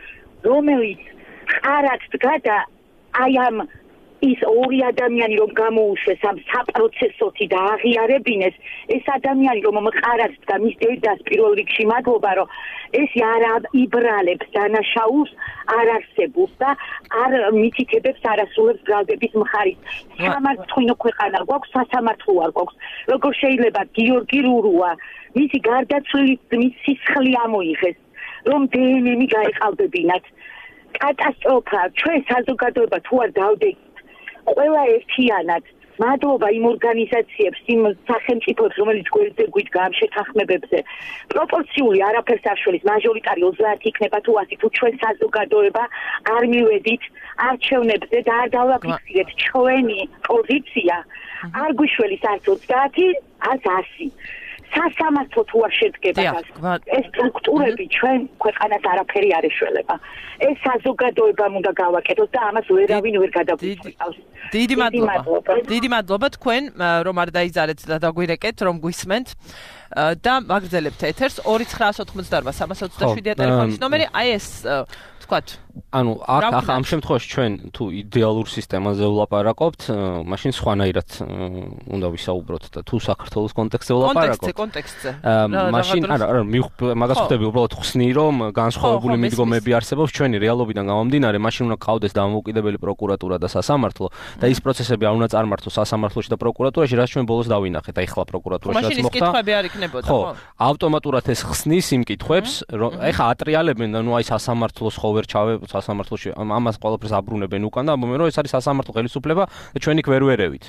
G: რომელიც ყარად დგა და აი ამ ის ორი ადამიანი რომ გამოუშვეს ამ საპროცესოთი და აღიარებინეს, ეს ადამიანი რომ მყარად დგა მის დედას პირველ რიგში მადლობა, რომ ეს არ იბრალებს დანაშაულს, არ არსებობს და არ მითითებებს არასრულებს ბრალდების მხარით. სამართლო ქვეყანა გვაქვს, სასამართლო არ გვაქვს. როგორ შეიძლება გიორგი რურუა მისი გარდაცვლილი მის სისხლი ამოიღეს, რომ დნმ გაეყალბებინათ. კატასტროფა, ჩვენ საზოგადოება თუ არ დავდექით ყველა ერთიანად, მადლობა იმ ორგანიზაციებს, იმ სახელმწიფოებს, რომელიც გვერდზე გვიდგა ამ შეთანხმებებზე. პროპორციული არაფერს არ შველის, მაჟორიტარი ოცდაათი იქნება თუ ასი, თუ ჩვენ საზოგადოება არ მივედით არჩევნებზე და არ დავაფიქსირეთ ჩვენი პოზიცია, არ გვიშველის არც ოცდაათი, არც ასი. სასამართლო თუ არ შედგება ეს სტრუქტურები ჩვენ ქვეყანას არაფერი არ ეშველება. ეს საზოგადოებამ უნდა გავაკეთოს და ამას ვერავინ ვერ გადაგვიწევს.
A: დიდი მადლობა. დიდი მადლობა თქვენ რომ არ დაიზარეთ და დაგვირეკეთ, რომ გვისმენთ და მაგრძელებთ ეთერს ორი ცხრაას ოთხმოცდაორვა სამას ოცდაშვიდია ტელეფონის ნომერი. აი ეს თქვათ
B: ანუ აქ ახლა ამ შემთხვევაში ჩვენ თუ იდეალურ სისტემაზე ვლაპარაკობთ, მაშინ სხვანაირად უნდა ვისაუბროთ და თუ საქართველოს კონტექსტზე ვლაპარაკობთ.
A: კონტექსტზე, კონტექსტზე.
B: მაშინ არა, არა, მაგას ხვდები უბრალოდ ხსნი, რომ განსხვავებული მიდგომები არსებობს ჩვენი რეალობიდან გამომდინარე, მაშინ უნდა ყავდეს დამოუკიდებელი პროკურატურა და სასამართლო და ის პროცესები არ უნდა წარმართოს სასამართლოში და პროკურატურაში, რაც ჩვენ ბოლოს დავინახეთ, აი ხლა პროკურატურაში რაც
A: მოხდა. მაშინ ის კითხვები არ იქნებოდა,
B: ხო? ავტომატურად ეს ხსნის იმ კითხვებს, რომ ეხა ატრიალებენ და ნუ აი სასამართლოს ხო ვერ ჩავე სასამართლოში ამას ყველაფერს აბრუნებენ უკან და ამბობენ რომ ეს არის სასამართლო ხელისუფლება და ჩვენ იქ ვერ ვერევით.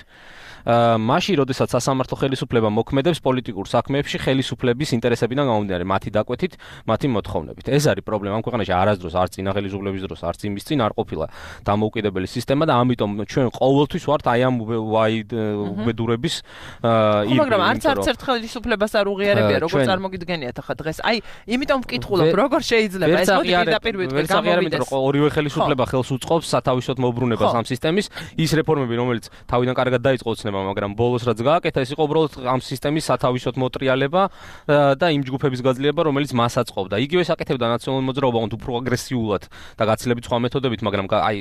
B: მაშინ, როდესაც სასამართლო ხელისუფლება მოქმედებს პოლიტიკურ საქმეებში ხელისუფლების ინტერესებიდან გამომდინარე, მათი დაკვეთით, მათი მოთხოვნებით. ეს არის პრობლემა ამ ქვეყანაში არასდროს არც წინა ხელისუფლების დროს, არც იმის წინ არ ყოფილა დამოუკიდებელი სისტემა და ამიტომ ჩვენ ყოველთვის ვართ აი ამ უბედურების
A: ირგვლივ. მაგრამ არც არც ერთ ხელისუფლებას არ უღიარებია, როგორ წარმოგიდგენიათ ახლა დღეს. აი, იმიტომ ვკითხულობ, როგორ შეიძლება ეს მოდი პირდაპირ ვიტყვი გამოვიდეს.
B: ორივე ხელისუფლება ხელს უწყობს სათავისოდ მოbrunებას ამ სისტემის, ის რეფორმები, რომელიც თავიდან კარგად დაიწყო მაგრამ ბოლოს რაც გააკეთა, ეს იყო უბრალოდ ამ სისტემის სათავისოდ მოტრიალება და იმ ჯგუფების გაძლიერება, რომელიც მას აწყობდა. იგივე საკეთებდა ნაციონალური მოძრაობა, თუმცა უფრო აგრესიულად და გაცილებით სხვა მეთოდებით, მაგრამ აი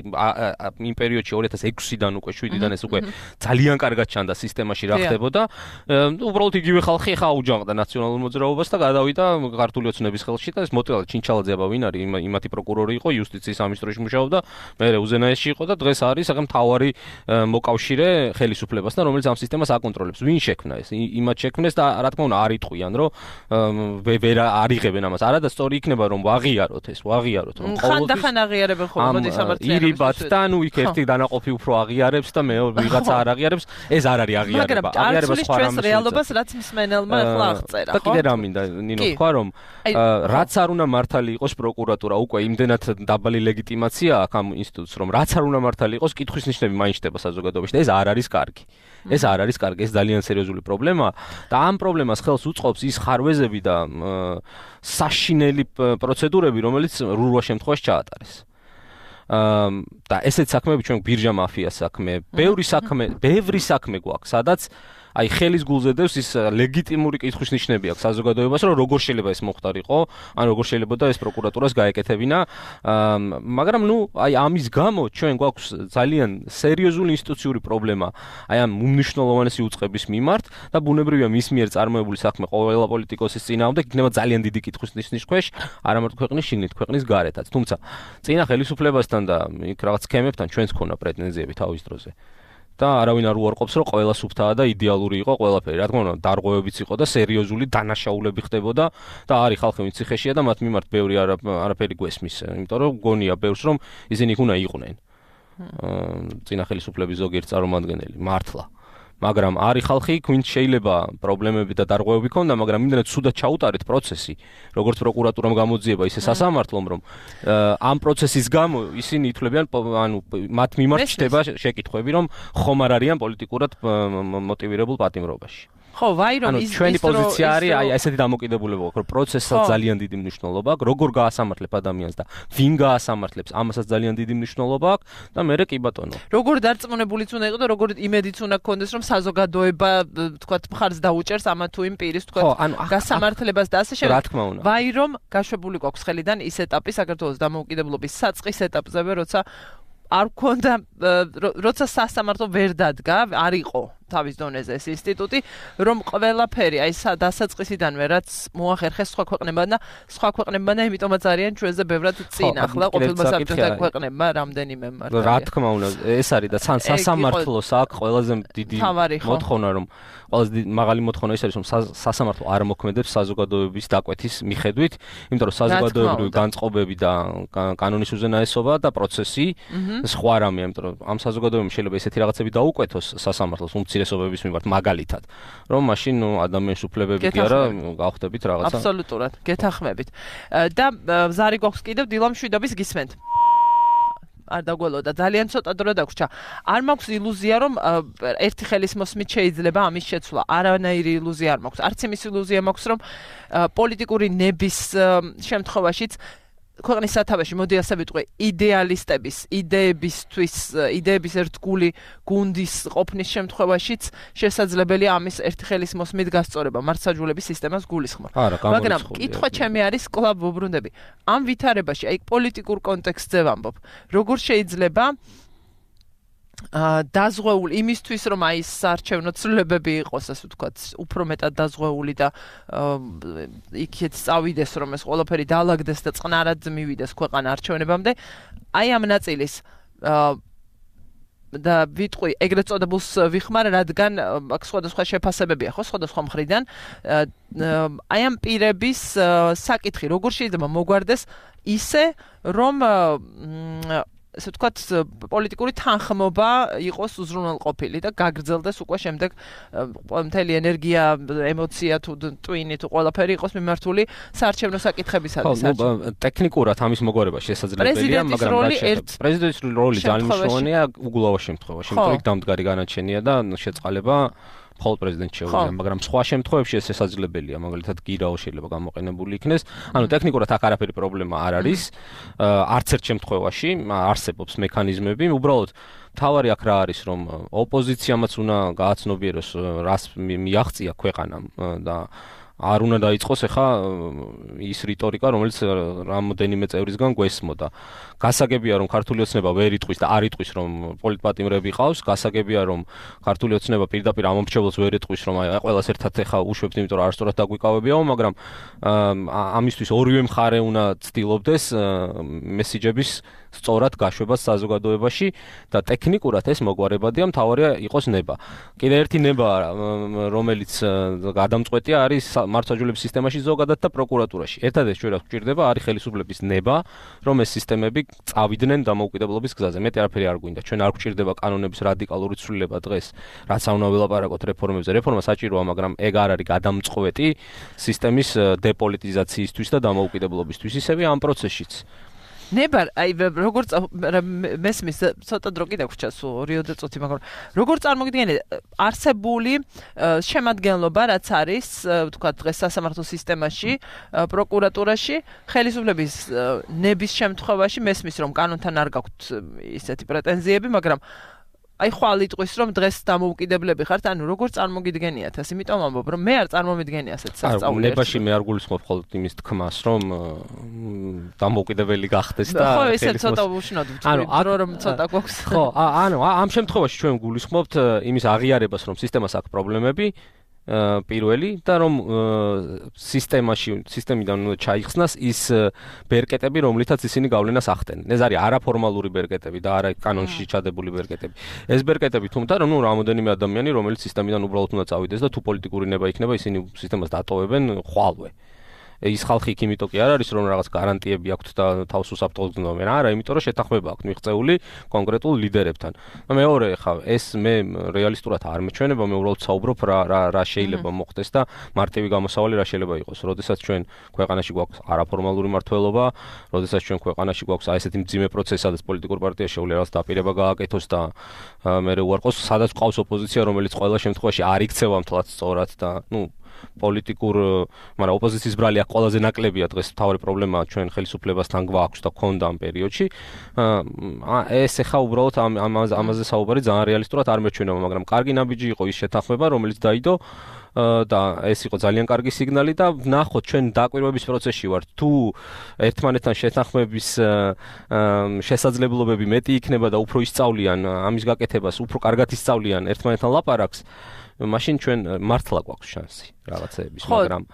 B: იმ პერიოდში ორი ათას ექვსიდან უკვე შვიდიდან ეს უკვე ძალიან კარგად ჩანდა სისტემაში რა ხდებოდა. უბრალოდ იგივე ხალხი ხა აუჯანყდა ნაციონალურ მოძრაობას და გადავიდა ქართული ოცნების ხელში და ეს მოტრიალე ჩინჩალაძე აბა ვინ არის, იმათი პროკურორი იყო, იუსტიციის სამინისტროში მუშაობდა, მერე უზენაესში იყო და დღეს არის საკამ მთავარი მოკავშირე ხელისუფლებას და რომელიც ამ სისტემას აკონტროლებს. ვინ შექმნა ეს? იმათ შექმნეს და რა თქმა უნდა არ იტყვიან, რომ ვერ არიღებენ ამას. არა და სწორი იქნება რომ ვაღიაროთ ეს, ვაღიაროთ რომ
A: ყოველთვის ხან აღიარებენ ხოლმე მოდი სამართლიანობის.
B: ირიბათ და ნუ იქ ერთი დანაყოფი უფრო აღიარებს და მეორე ვიღაცა არ აღიარებს, ეს არ არის აღიარება.
A: აღიარება სხვა რამის რეალობას რაც მსმენელმა ახლა აღწერა, ხო?
B: და კიდე რა მინდა ნინო თქვა რომ რაც არ უნდა მართალი იყოს პროკურატურა, უკვე იმდენად დაბალი ლეგიტიმაცია აქვს ამ ინსტიტუტს, რომ რაც არ უნდა მართალი იყოს, კითხვის ნიშნები მაინც ხდება საზოგადოებაში და ეს არ არის კარგი. ეს არ არის კარგი, ეს ძალიან სერიოზული პრობლემაა და ამ პრობლემას ხელს უწყობს ის ხარვეზები და საშინელი პროცედურები, რომელიც რურვა შემთხვევაში ჩაატარეს. და ესეთ საქმეები ჩვენ ბირჟა მაფიას საქმე, ბევრი საქმე, ბევრი საქმე გვაქვს, სადაც აი ხელის გულზე დევს ის ლეგიტიმური კითხვის ნიშნები აქვს საზოგადოებას, რომ როგორ შეიძლება ეს მოხდარიყო, ან როგორ შეიძლება და ეს პროკურატურას გაეკეთებინა, მაგრამ ნუ აი ამის გამო ჩვენ გვაქვს ძალიან სერიოზული ინსტიტუციური პრობლემა აი ამ უმნიშვნელოვანესი უწყების მიმართ და ბუნებრივია მის მიერ წარმოებული საქმე ყველა პოლიტიკოსის წინააღმდეგ იქნება ძალიან დიდი კითხვის ნიშნის ქვეშ, არა მარტო ქვეყნის შიგნით, ქვეყნის გარეთაც. თუმცა წინა ხელისუფლებასთან და იქ რაღაც სქემებთან ჩვენს ქონა პრეტენზიები თავის დროზე. და არავინ არ უარყოფს, რომ ყველა სუფთაა და იდეალური იყო ყველაფერი. რა თქმა უნდა, დარღვევებიც იყო და სერიოზული დანაშაულები ხდებოდა და არის ხალხი, ვინც ციხეშია და მათ მიმართ ბევრი არაფერი გვესმის, იმიტომ რომ გონია ბევრს, რომ ისინი უნდა იყვნენ. წინა ხელისუფლების ზოგიერთ წარმომადგენელი, მართლა. მაგრამ არის ხალხი, ვინც შეიძლება პრობლემები და დარღვევები ქონდა, მაგრამ იმდენად ცუდად ჩაუტარეთ პროცესი, როგორც პროკურატურამ გამოძიება, ისე სასამართლომ, რომ ამ პროცესის გამო ისინი ითვლებიან, ანუ მათ მიმართ ჩდება შეკითხვები, რომ ხომ არ არიან პოლიტიკურად მოტივირებულ პატიმრობაში.
A: ხო, ვაი რომ
B: ის ჩვენი პოზიცია არის, აი ესეთი დამოკიდებულება აქვს, რომ პროცესსაც ძალიან დიდი მნიშვნელობა აქვს, როგორ გაასამართლებ ადამიანს და ვინ გაასამართლებს, ამასაც ძალიან დიდი მნიშვნელობა აქვს და მე კი ბატონო.
A: როგორ დარწმუნებულიც უნდა იყოს და როგორ იმედიც უნდა გქონდეს, რომ საზოგადოება თქვათ მხარს დაუჭერს ამა თუ იმ პირის თქვათ გასამართლებას და ასე
B: შემდეგ. რა თქმა უნდა.
A: ვაი რომ გაშვებული გვაქვს ხელიდან ის ეტაპი საქართველოს დამოუკიდებლობის საწყის ეტაპზე, როცა არ გქონდა როცა სასამართლო ვერ დადგა, არ იყო თავის დონეზე ეს ინსტიტუტი, რომ ყველაფერი აი დასაწყისიდანვე რაც მოახერხეს სხვა ქვეყნებმა და სხვა ქვეყნებმა და იმიტომაც არიან ჩვენზე ბევრად წინ ახლა ყოფილმა საბჭოთა ქვეყნებმა რამდენიმე მარტო.
B: რა თქმა უნდა, ეს არის და თან სასამართლოს აქვს ყველაზე დიდი მოთხოვნა, რომ ყველაზე მაღალი მოთხოვნა ის არის, რომ სასამართლო არ მოქმედებს საზოგადოების დაკვეთის მიხედვით, იმიტომ რომ საზოგადოებრივი განწყობები და კანონის უზენაესობა და პროცესი სხვა რამეა, იმიტომ რომ ამ საზოგადოებამ შეიძლება ესეთი რაღაცები დაუკვეთოს სასამართლოს უმცირესობების მიმართ მაგალითად, რომ მაშინ ნუ ადამიანის უფლებები კი არა გავხდებით რაღაცა.
A: აბსოლუტურად, გეთანხმებით. და ზარი გვაქვს კიდევ დილამშვიდობის გისმენთ. არ დაგველოდა ძალიან ცოტა დრო დაგვრჩა. არ მაქვს ილუზია, რომ ერთი ხელის მოსმით შეიძლება ამის შეცვლა. არანაირი ილუზია არ მაქვს. არც იმის ილუზია მაქვს, რომ პოლიტიკური ნების შემთხვევაშიც ქვეყნის სათავეში მოდი ასე ვიტყვი იდეალისტების იდეებისთვის იდეების ერთგული გუნდის ყოფნის შემთხვევაშიც შესაძლებელია ამის ერთი ხელის მოსმით გასწორება მართლმსაჯულების სისტემას გულისხმობ. მაგრამ კითხვა ჩემი არის კლუბ უბრუნდები. ამ ვითარებაში აი პოლიტიკურ კონტექსტზე ვამბობ. როგორ შეიძლება დაზღვეული იმისთვის რომ აი საარჩევნო ცვლილებები იყოს ასე ვთქვათ უფრო მეტად დაზღვეული და იქეთ წავიდეს რომ ეს ყველაფერი დაალაგდეს და წყნარად მივიდეს ქვეყანა არჩევნებამდე აი ამ ნაწილის და ვიტყვი ეგრეთ წოდებულს ვიხმარ რადგან აქ სხვადასხვა შეფასებებია ხო სხვადასხვა მხრიდან აი ამ პირების საკითხი როგორ შეიძლება მოგვარდეს ისე რომ ესე ვთქვათ პოლიტიკური თანხმობა იყოს უზრუნველყოფილი და გაგრძელდეს უკვე შემდეგ მთელი ენერგია, ემოცია თუ ტვინი თუ ყველაფერი იყოს მიმართული საარჩევნო საკითხებისადმი.
B: ხო, ტექნიკურად ამის მოგვარება შესაძლებელია, მაგრამ რა შეიძლება? პრეზიდენტის როლი ძალიან მნიშვნელოვანია უგულავარ შემთხვევაში, იმიტომ რომ დამდგარი განაჩენია და შეწყალება მხოლოდ პრეზიდენტს შეუძლია, მაგრამ სხვა შემთხვევებში ეს შესაძლებელია, მაგალითად გირაო შეიძლება გამოყენებული იქნეს. ანუ ტექნიკურად აქ არაფერი პრობლემა არ არის. არც ერთ შემთხვევაში არსებობს მექანიზმები, უბრალოდ თავარი აქ რა არის, რომ ოპოზიციამაც უნდა გააცნობიეროს, რას მიაღწია ქვეყანამ და არ უნდა დაიწყოს ახლა ის რიტორიკა, რომელიც რამოდენიმე წევრისგან გვესმოდა. გასაგებია, რომ ქართული ოცნება ვერ იტყვის და არ იტყვის, რომ პოლიტპატიმრები ყავს. გასაგებია, რომ ქართული ოცნება პირდაპირ ამომრჩევლებს ვერ იტყვის, რომ აი ყველას ერთად ახლა უშვებთ, იმიტომ რომ არასწორად დაგვიკავებიაო, მაგრამ ამისთვის ორივე მხარე უნდა ცდილობდეს მესიჯების სწორად გაშვებას საზოგადოებაში და ტექნიკურად ეს მოგვარებადია, მთავარია იყოს ნება. კიდე ერთი ნება, რომელიც გადამწყვეტია არის მართლმსაჯულების სისტემაში ზოგადად და პროკურატურაში. ერთადერთი ჩვენ რაც გვჭირდება არის ხელისუფლების ნება, რომ ეს სისტემები წავიდნენ დამოუკიდებლობის გზაზე. მეტი არაფერი არ გვინდა. ჩვენ არ გვჭირდება კანონების რადიკალური ცვლილება დღეს, რაც არ უნდა ველაპარაკოთ რეფორმებზე. რეფორმა საჭიროა, მაგრამ ეგ არ არის გადამწყვეტი სისტემის დეპოლიტიზაციისთვის და დამოუკიდებლობისთვის. ისევე ამ პროცესშიც.
A: ნება, აი როგორ მესმის ცოტა დრო კიდე გვჭა სულ ორი-ოთხი წუთი, მაგრამ როგორ წარმოგიდგენთ არსებული შემადგენლობა რაც არის, ვთქვათ დღეს სასამართლო სისტემაში, პროკურატურაში, ხელისუფლების ნების შემთხვევაში მესმის რომ კანონთან არ გაქვთ ისეთი პრეტენზიები, მაგრამ აი ხვალ იტყვის რომ დღეს დამოუკიდებლები ხართ, ანუ როგორ წარმოგიდგენიათ ეს? იმიტომ ამბობ რომ მე არ წარმომიდგენი ასეთ სასწაულს.
B: ნებაში მე არ გულისხმობ მხოლოდ იმის თქმას, რომ დამოუკიდებელი გახდეს და
A: ხო, ესე ცოტა უშნოდ ვთქვი, რომ ცოტა გვაქვს.
B: ხო, ანუ ამ შემთხვევაში ჩვენ გულისხმობთ იმის აღიარებას, რომ სისტემას აქვს პრობლემები. პირველი და რომ სისტემაში სისტემიდან უნდა ჩაიხსნას ის ბერკეტები, რომლითაც ისინი გავლენას ახდენენ. ეს არის არაფორმალური ბერკეტები და არა კანონში ჩადებული ბერკეტები. ეს ბერკეტები თუმცა რომ ნუ რამოდენიმე ადამიანი, რომელიც სისტემიდან უბრალოდ უნდა წავიდეს და თუ პოლიტიკური ნება იქნება, ისინი სისტემას დატოვებენ ხვალვე. ის ხალხი იქ იმიტომ კი არ არის რომ რაღაც გარანტიები აქვთ და თავს უსაფრთხოდ გრძნობენ. არა, იმიტომ რომ შეთანხმება აქვთ მიღწეული კონკრეტულ ლიდერებთან. და მეორე ხა ეს მე რეალისტურად არ მეჩვენება, მე უბრალოდ საუბრობ რა რა რა შეიძლება მოხდეს და მარტივი გამოსავალი რა შეიძლება იყოს. როდესაც ჩვენ ქვეყანაში გვაქვს არაფორმალური მმართველობა, როდესაც ჩვენ ქვეყანაში გვაქვს აი ესეთი მძიმე პროცესი, სადაც პოლიტიკურ პარტიას შეუძლია რაღაც დაპირება გააკეთოს და მე უარყოს, სადაც ყავს ოპოზიცია, რომელიც ყველა შემთხვევაში არ იქცევა მთლად სწორად და ნუ პოლიტიკურ, მაგრამ ოპოზიციის ბრალი აქ ყველაზე ნაკლებია დღეს თავი პრობლემაა ჩვენ ხელისუფლებასთან გვაქვს და გქონდა ამ პერიოდში. ეს ეხა უბრალოდ ამ ამაზე საუბარი ძალიან რეალისტურად არ მეჩვენება, მაგრამ კარგი ნაბიჯი იყო ის შეთანხმება, რომელიც დაიდო და ეს იყო ძალიან კარგი სიგნალი და ვნახოთ ჩვენ დაკვირვების პროცესში ვართ თუ ერთმანეთთან შეთანხმების შესაძლებლობები მეტი იქნება და უფრო ისწავლიან ამის გაკეთებას, უფრო კარგად ისწავლიან ერთმანეთთან ლაპარაკს, მაშინ ჩვენ მართლა გვაქვს შანსი რაღაცეების, მაგრამ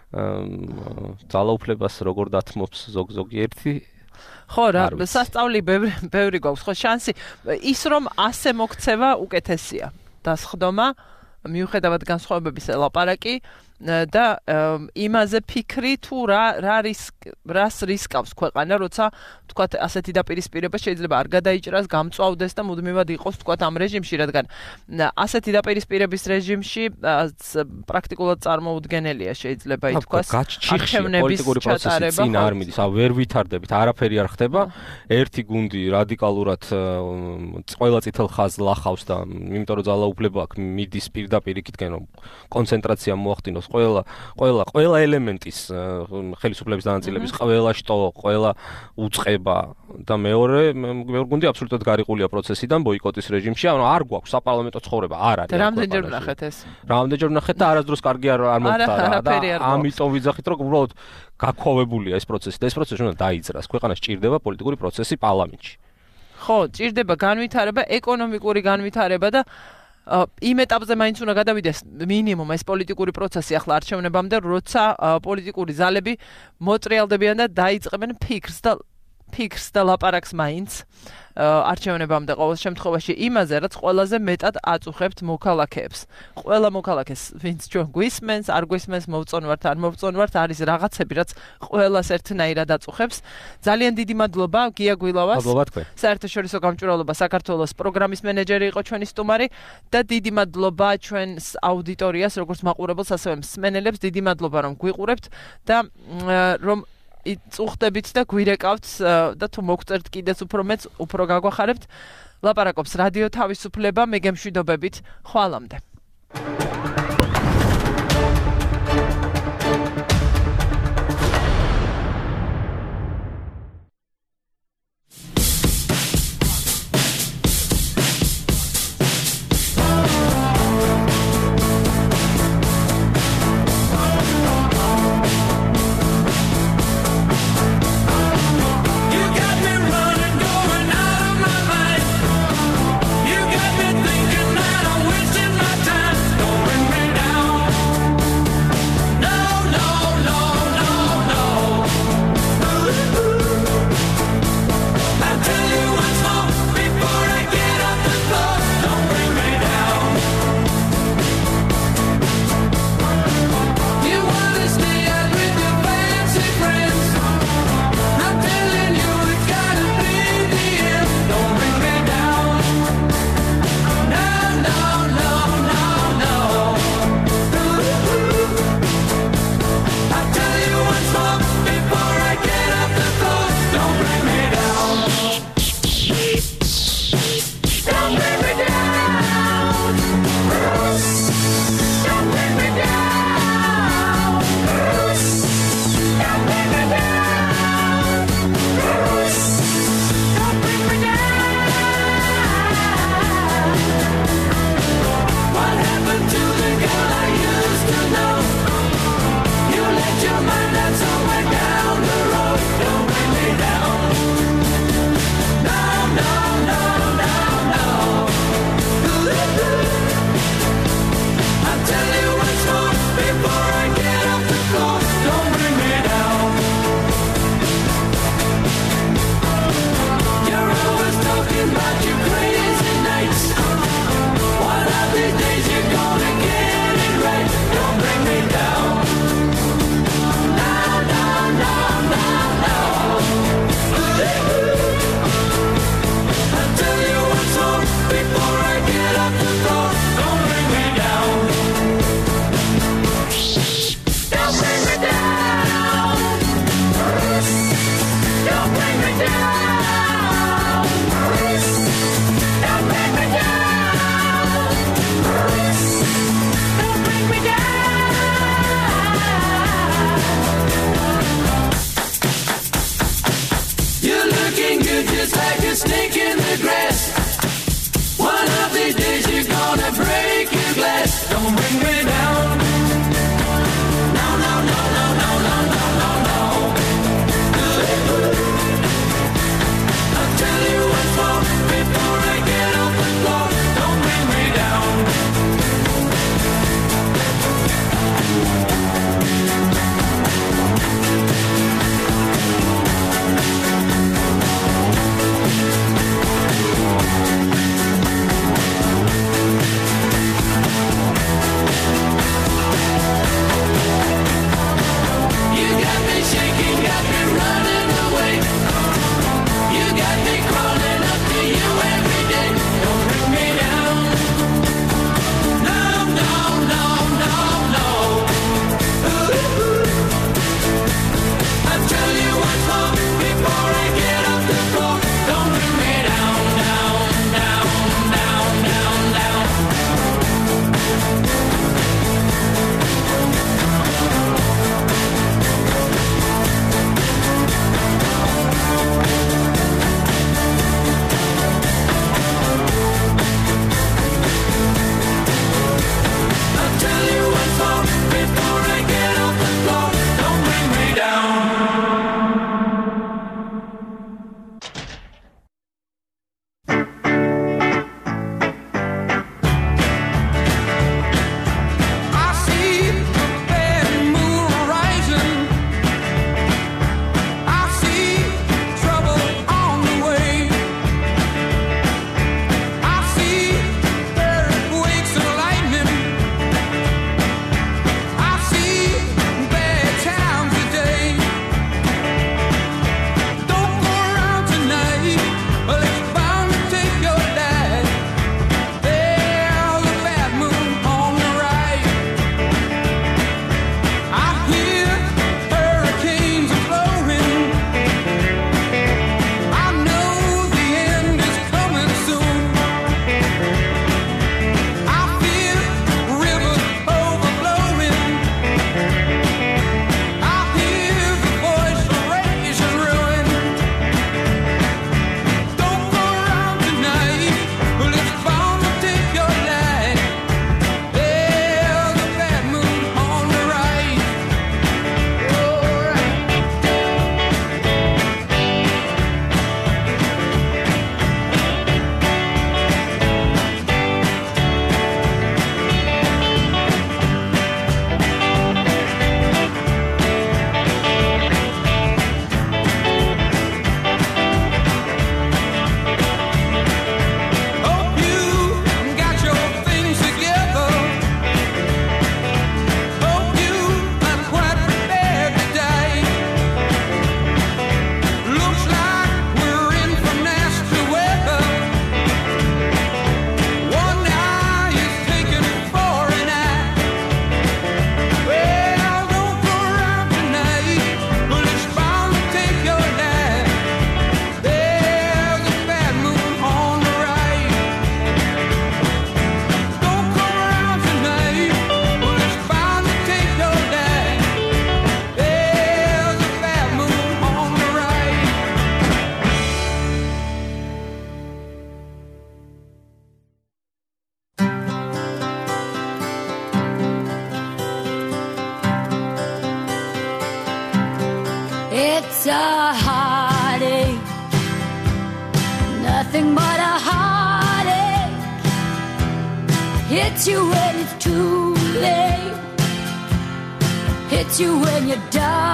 B: ძალაუფლებას როგორ დათმობს ზოგ ზოგიერთი
A: ხო რა, სასწავლი ბევრი ბევრი გვაქვს, ხო შანსი ის რომ ასე მოქცევა უკეთესია დასხდომა მიუხედავად განსხვავებების ლაპარაკი და იმაზე ფიქრი თუ რა რა რისკ რას რისკავს ქვეყანა, როცა თქვათ ასეთი დაპირისპირება შეიძლება არ გადაიჭრას, გამწვავდეს და მუდმივად იყოს თქვათ ამ რეჟიმში, რადგან ასეთი დაპირისპირების რეჟიმში პრაქტიკულად წარმოუდგენელია შეიძლება ითქვას
B: არჩევნების ჩატარება. წინ არ მიდის, ა ვერ ვითარდებით, არაფერი არ ხდება. ერთი გუნდი რადიკალურად ყველა წითელ ხაზს ლახავს და იმიტომ რომ ძალაუფლება აქვს მიდის პირდაპირ იქითკენ რომ კონცენტრაცია მოახდინოს ყველა ყველა ყველა ელემენტის ხელისუფლების დანაწილების ყველა შტო, ყველა უწყება და მეორე მეორე გუნდი აბსოლუტურად გარიყულია პროცესიდან ბოიკოტის რეჟიმში, ანუ არ გვაქვს საპარლამენტო ცხოვრება, არ არის.
A: რამდენჯერ ვნახეთ ეს?
B: რამდენჯერ ვნახეთ და არასდროს კარგი არ არ მომხდარა და ამიტომ ვიძახით რომ უბრალოდ გაქვავებულია ეს პროცესი და ეს პროცესი უნდა დაიძრას. ქვეყანას ჭირდება პოლიტიკური პროცესი პარლამენტში.
A: ხო, ჭირდება განვითარება, ეკონომიკური განვითარება და იმ ეტაპზე მაინც უნდა გადავიდეს მინიმუმ ეს პოლიტიკური პროცესი ახლა არჩევნებამდე, როცა პოლიტიკური ძალები მოტრიალდებიან და დაიწყებენ ფიქრს და ფიქრს და ლაპარაკს მაინც არჩევნებამდე ყოველ შემთხვევაში იმაზე, რაც ყველაზე მეტად აწუხებთ მოქალაქეებს. ყველა მოქალაქეს, ვინც ჩვენ გვისმენს, არ გვისმენს, მოვწონვართ, არ მოვწონვართ, არის რაღაცები, რაც ყველას ერთნაირად აწუხებს. ძალიან დიდი მადლობა გია გვილავას.
B: მადლობა თქვენ.
A: საერთაშორისო გამჭვირვალობა საქართველოს პროგრამის მენეჯერი იყო ჩვენი სტუმარი და დიდი მადლობა ჩვენს აუდიტორიას, როგორც მაყურებელს, ასევე მსმენელებს. დიდი მადლობა რომ გვიყურებთ და რომ იწუხდებით და გვირეკავთ და თუ მოგწერთ კიდეც უფრო მეც, უფრო გაგვახარებთ. ლაპარაკობს რადიო თავისუფლება, მე გემშვიდობებით, ხვალამდე.
H: My time It's a heartache, nothing but a heartache. Hits you when it's too late, hits you when you're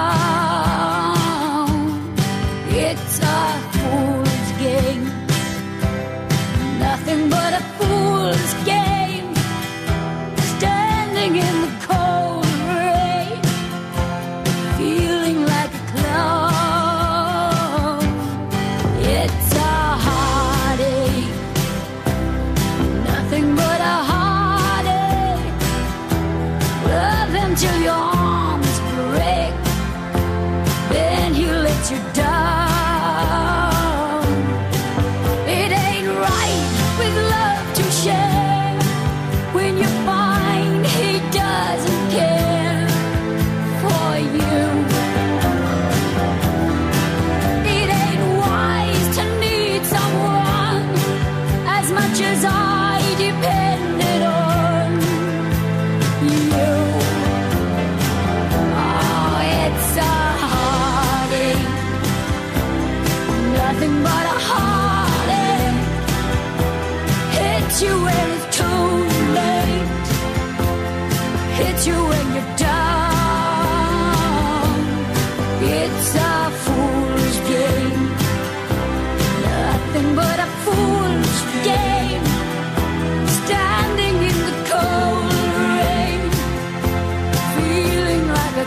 H: down. It's a fool's game, nothing but a fool's game. Standing in the cold rain, feeling like a clown. It's a heartache, nothing but a heartache. Love him till your arms break, then he lets you down. It ain't right with love to share when you find he doesn't care for you. It ain't wise to need someone as much as I depended on.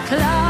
H: cloud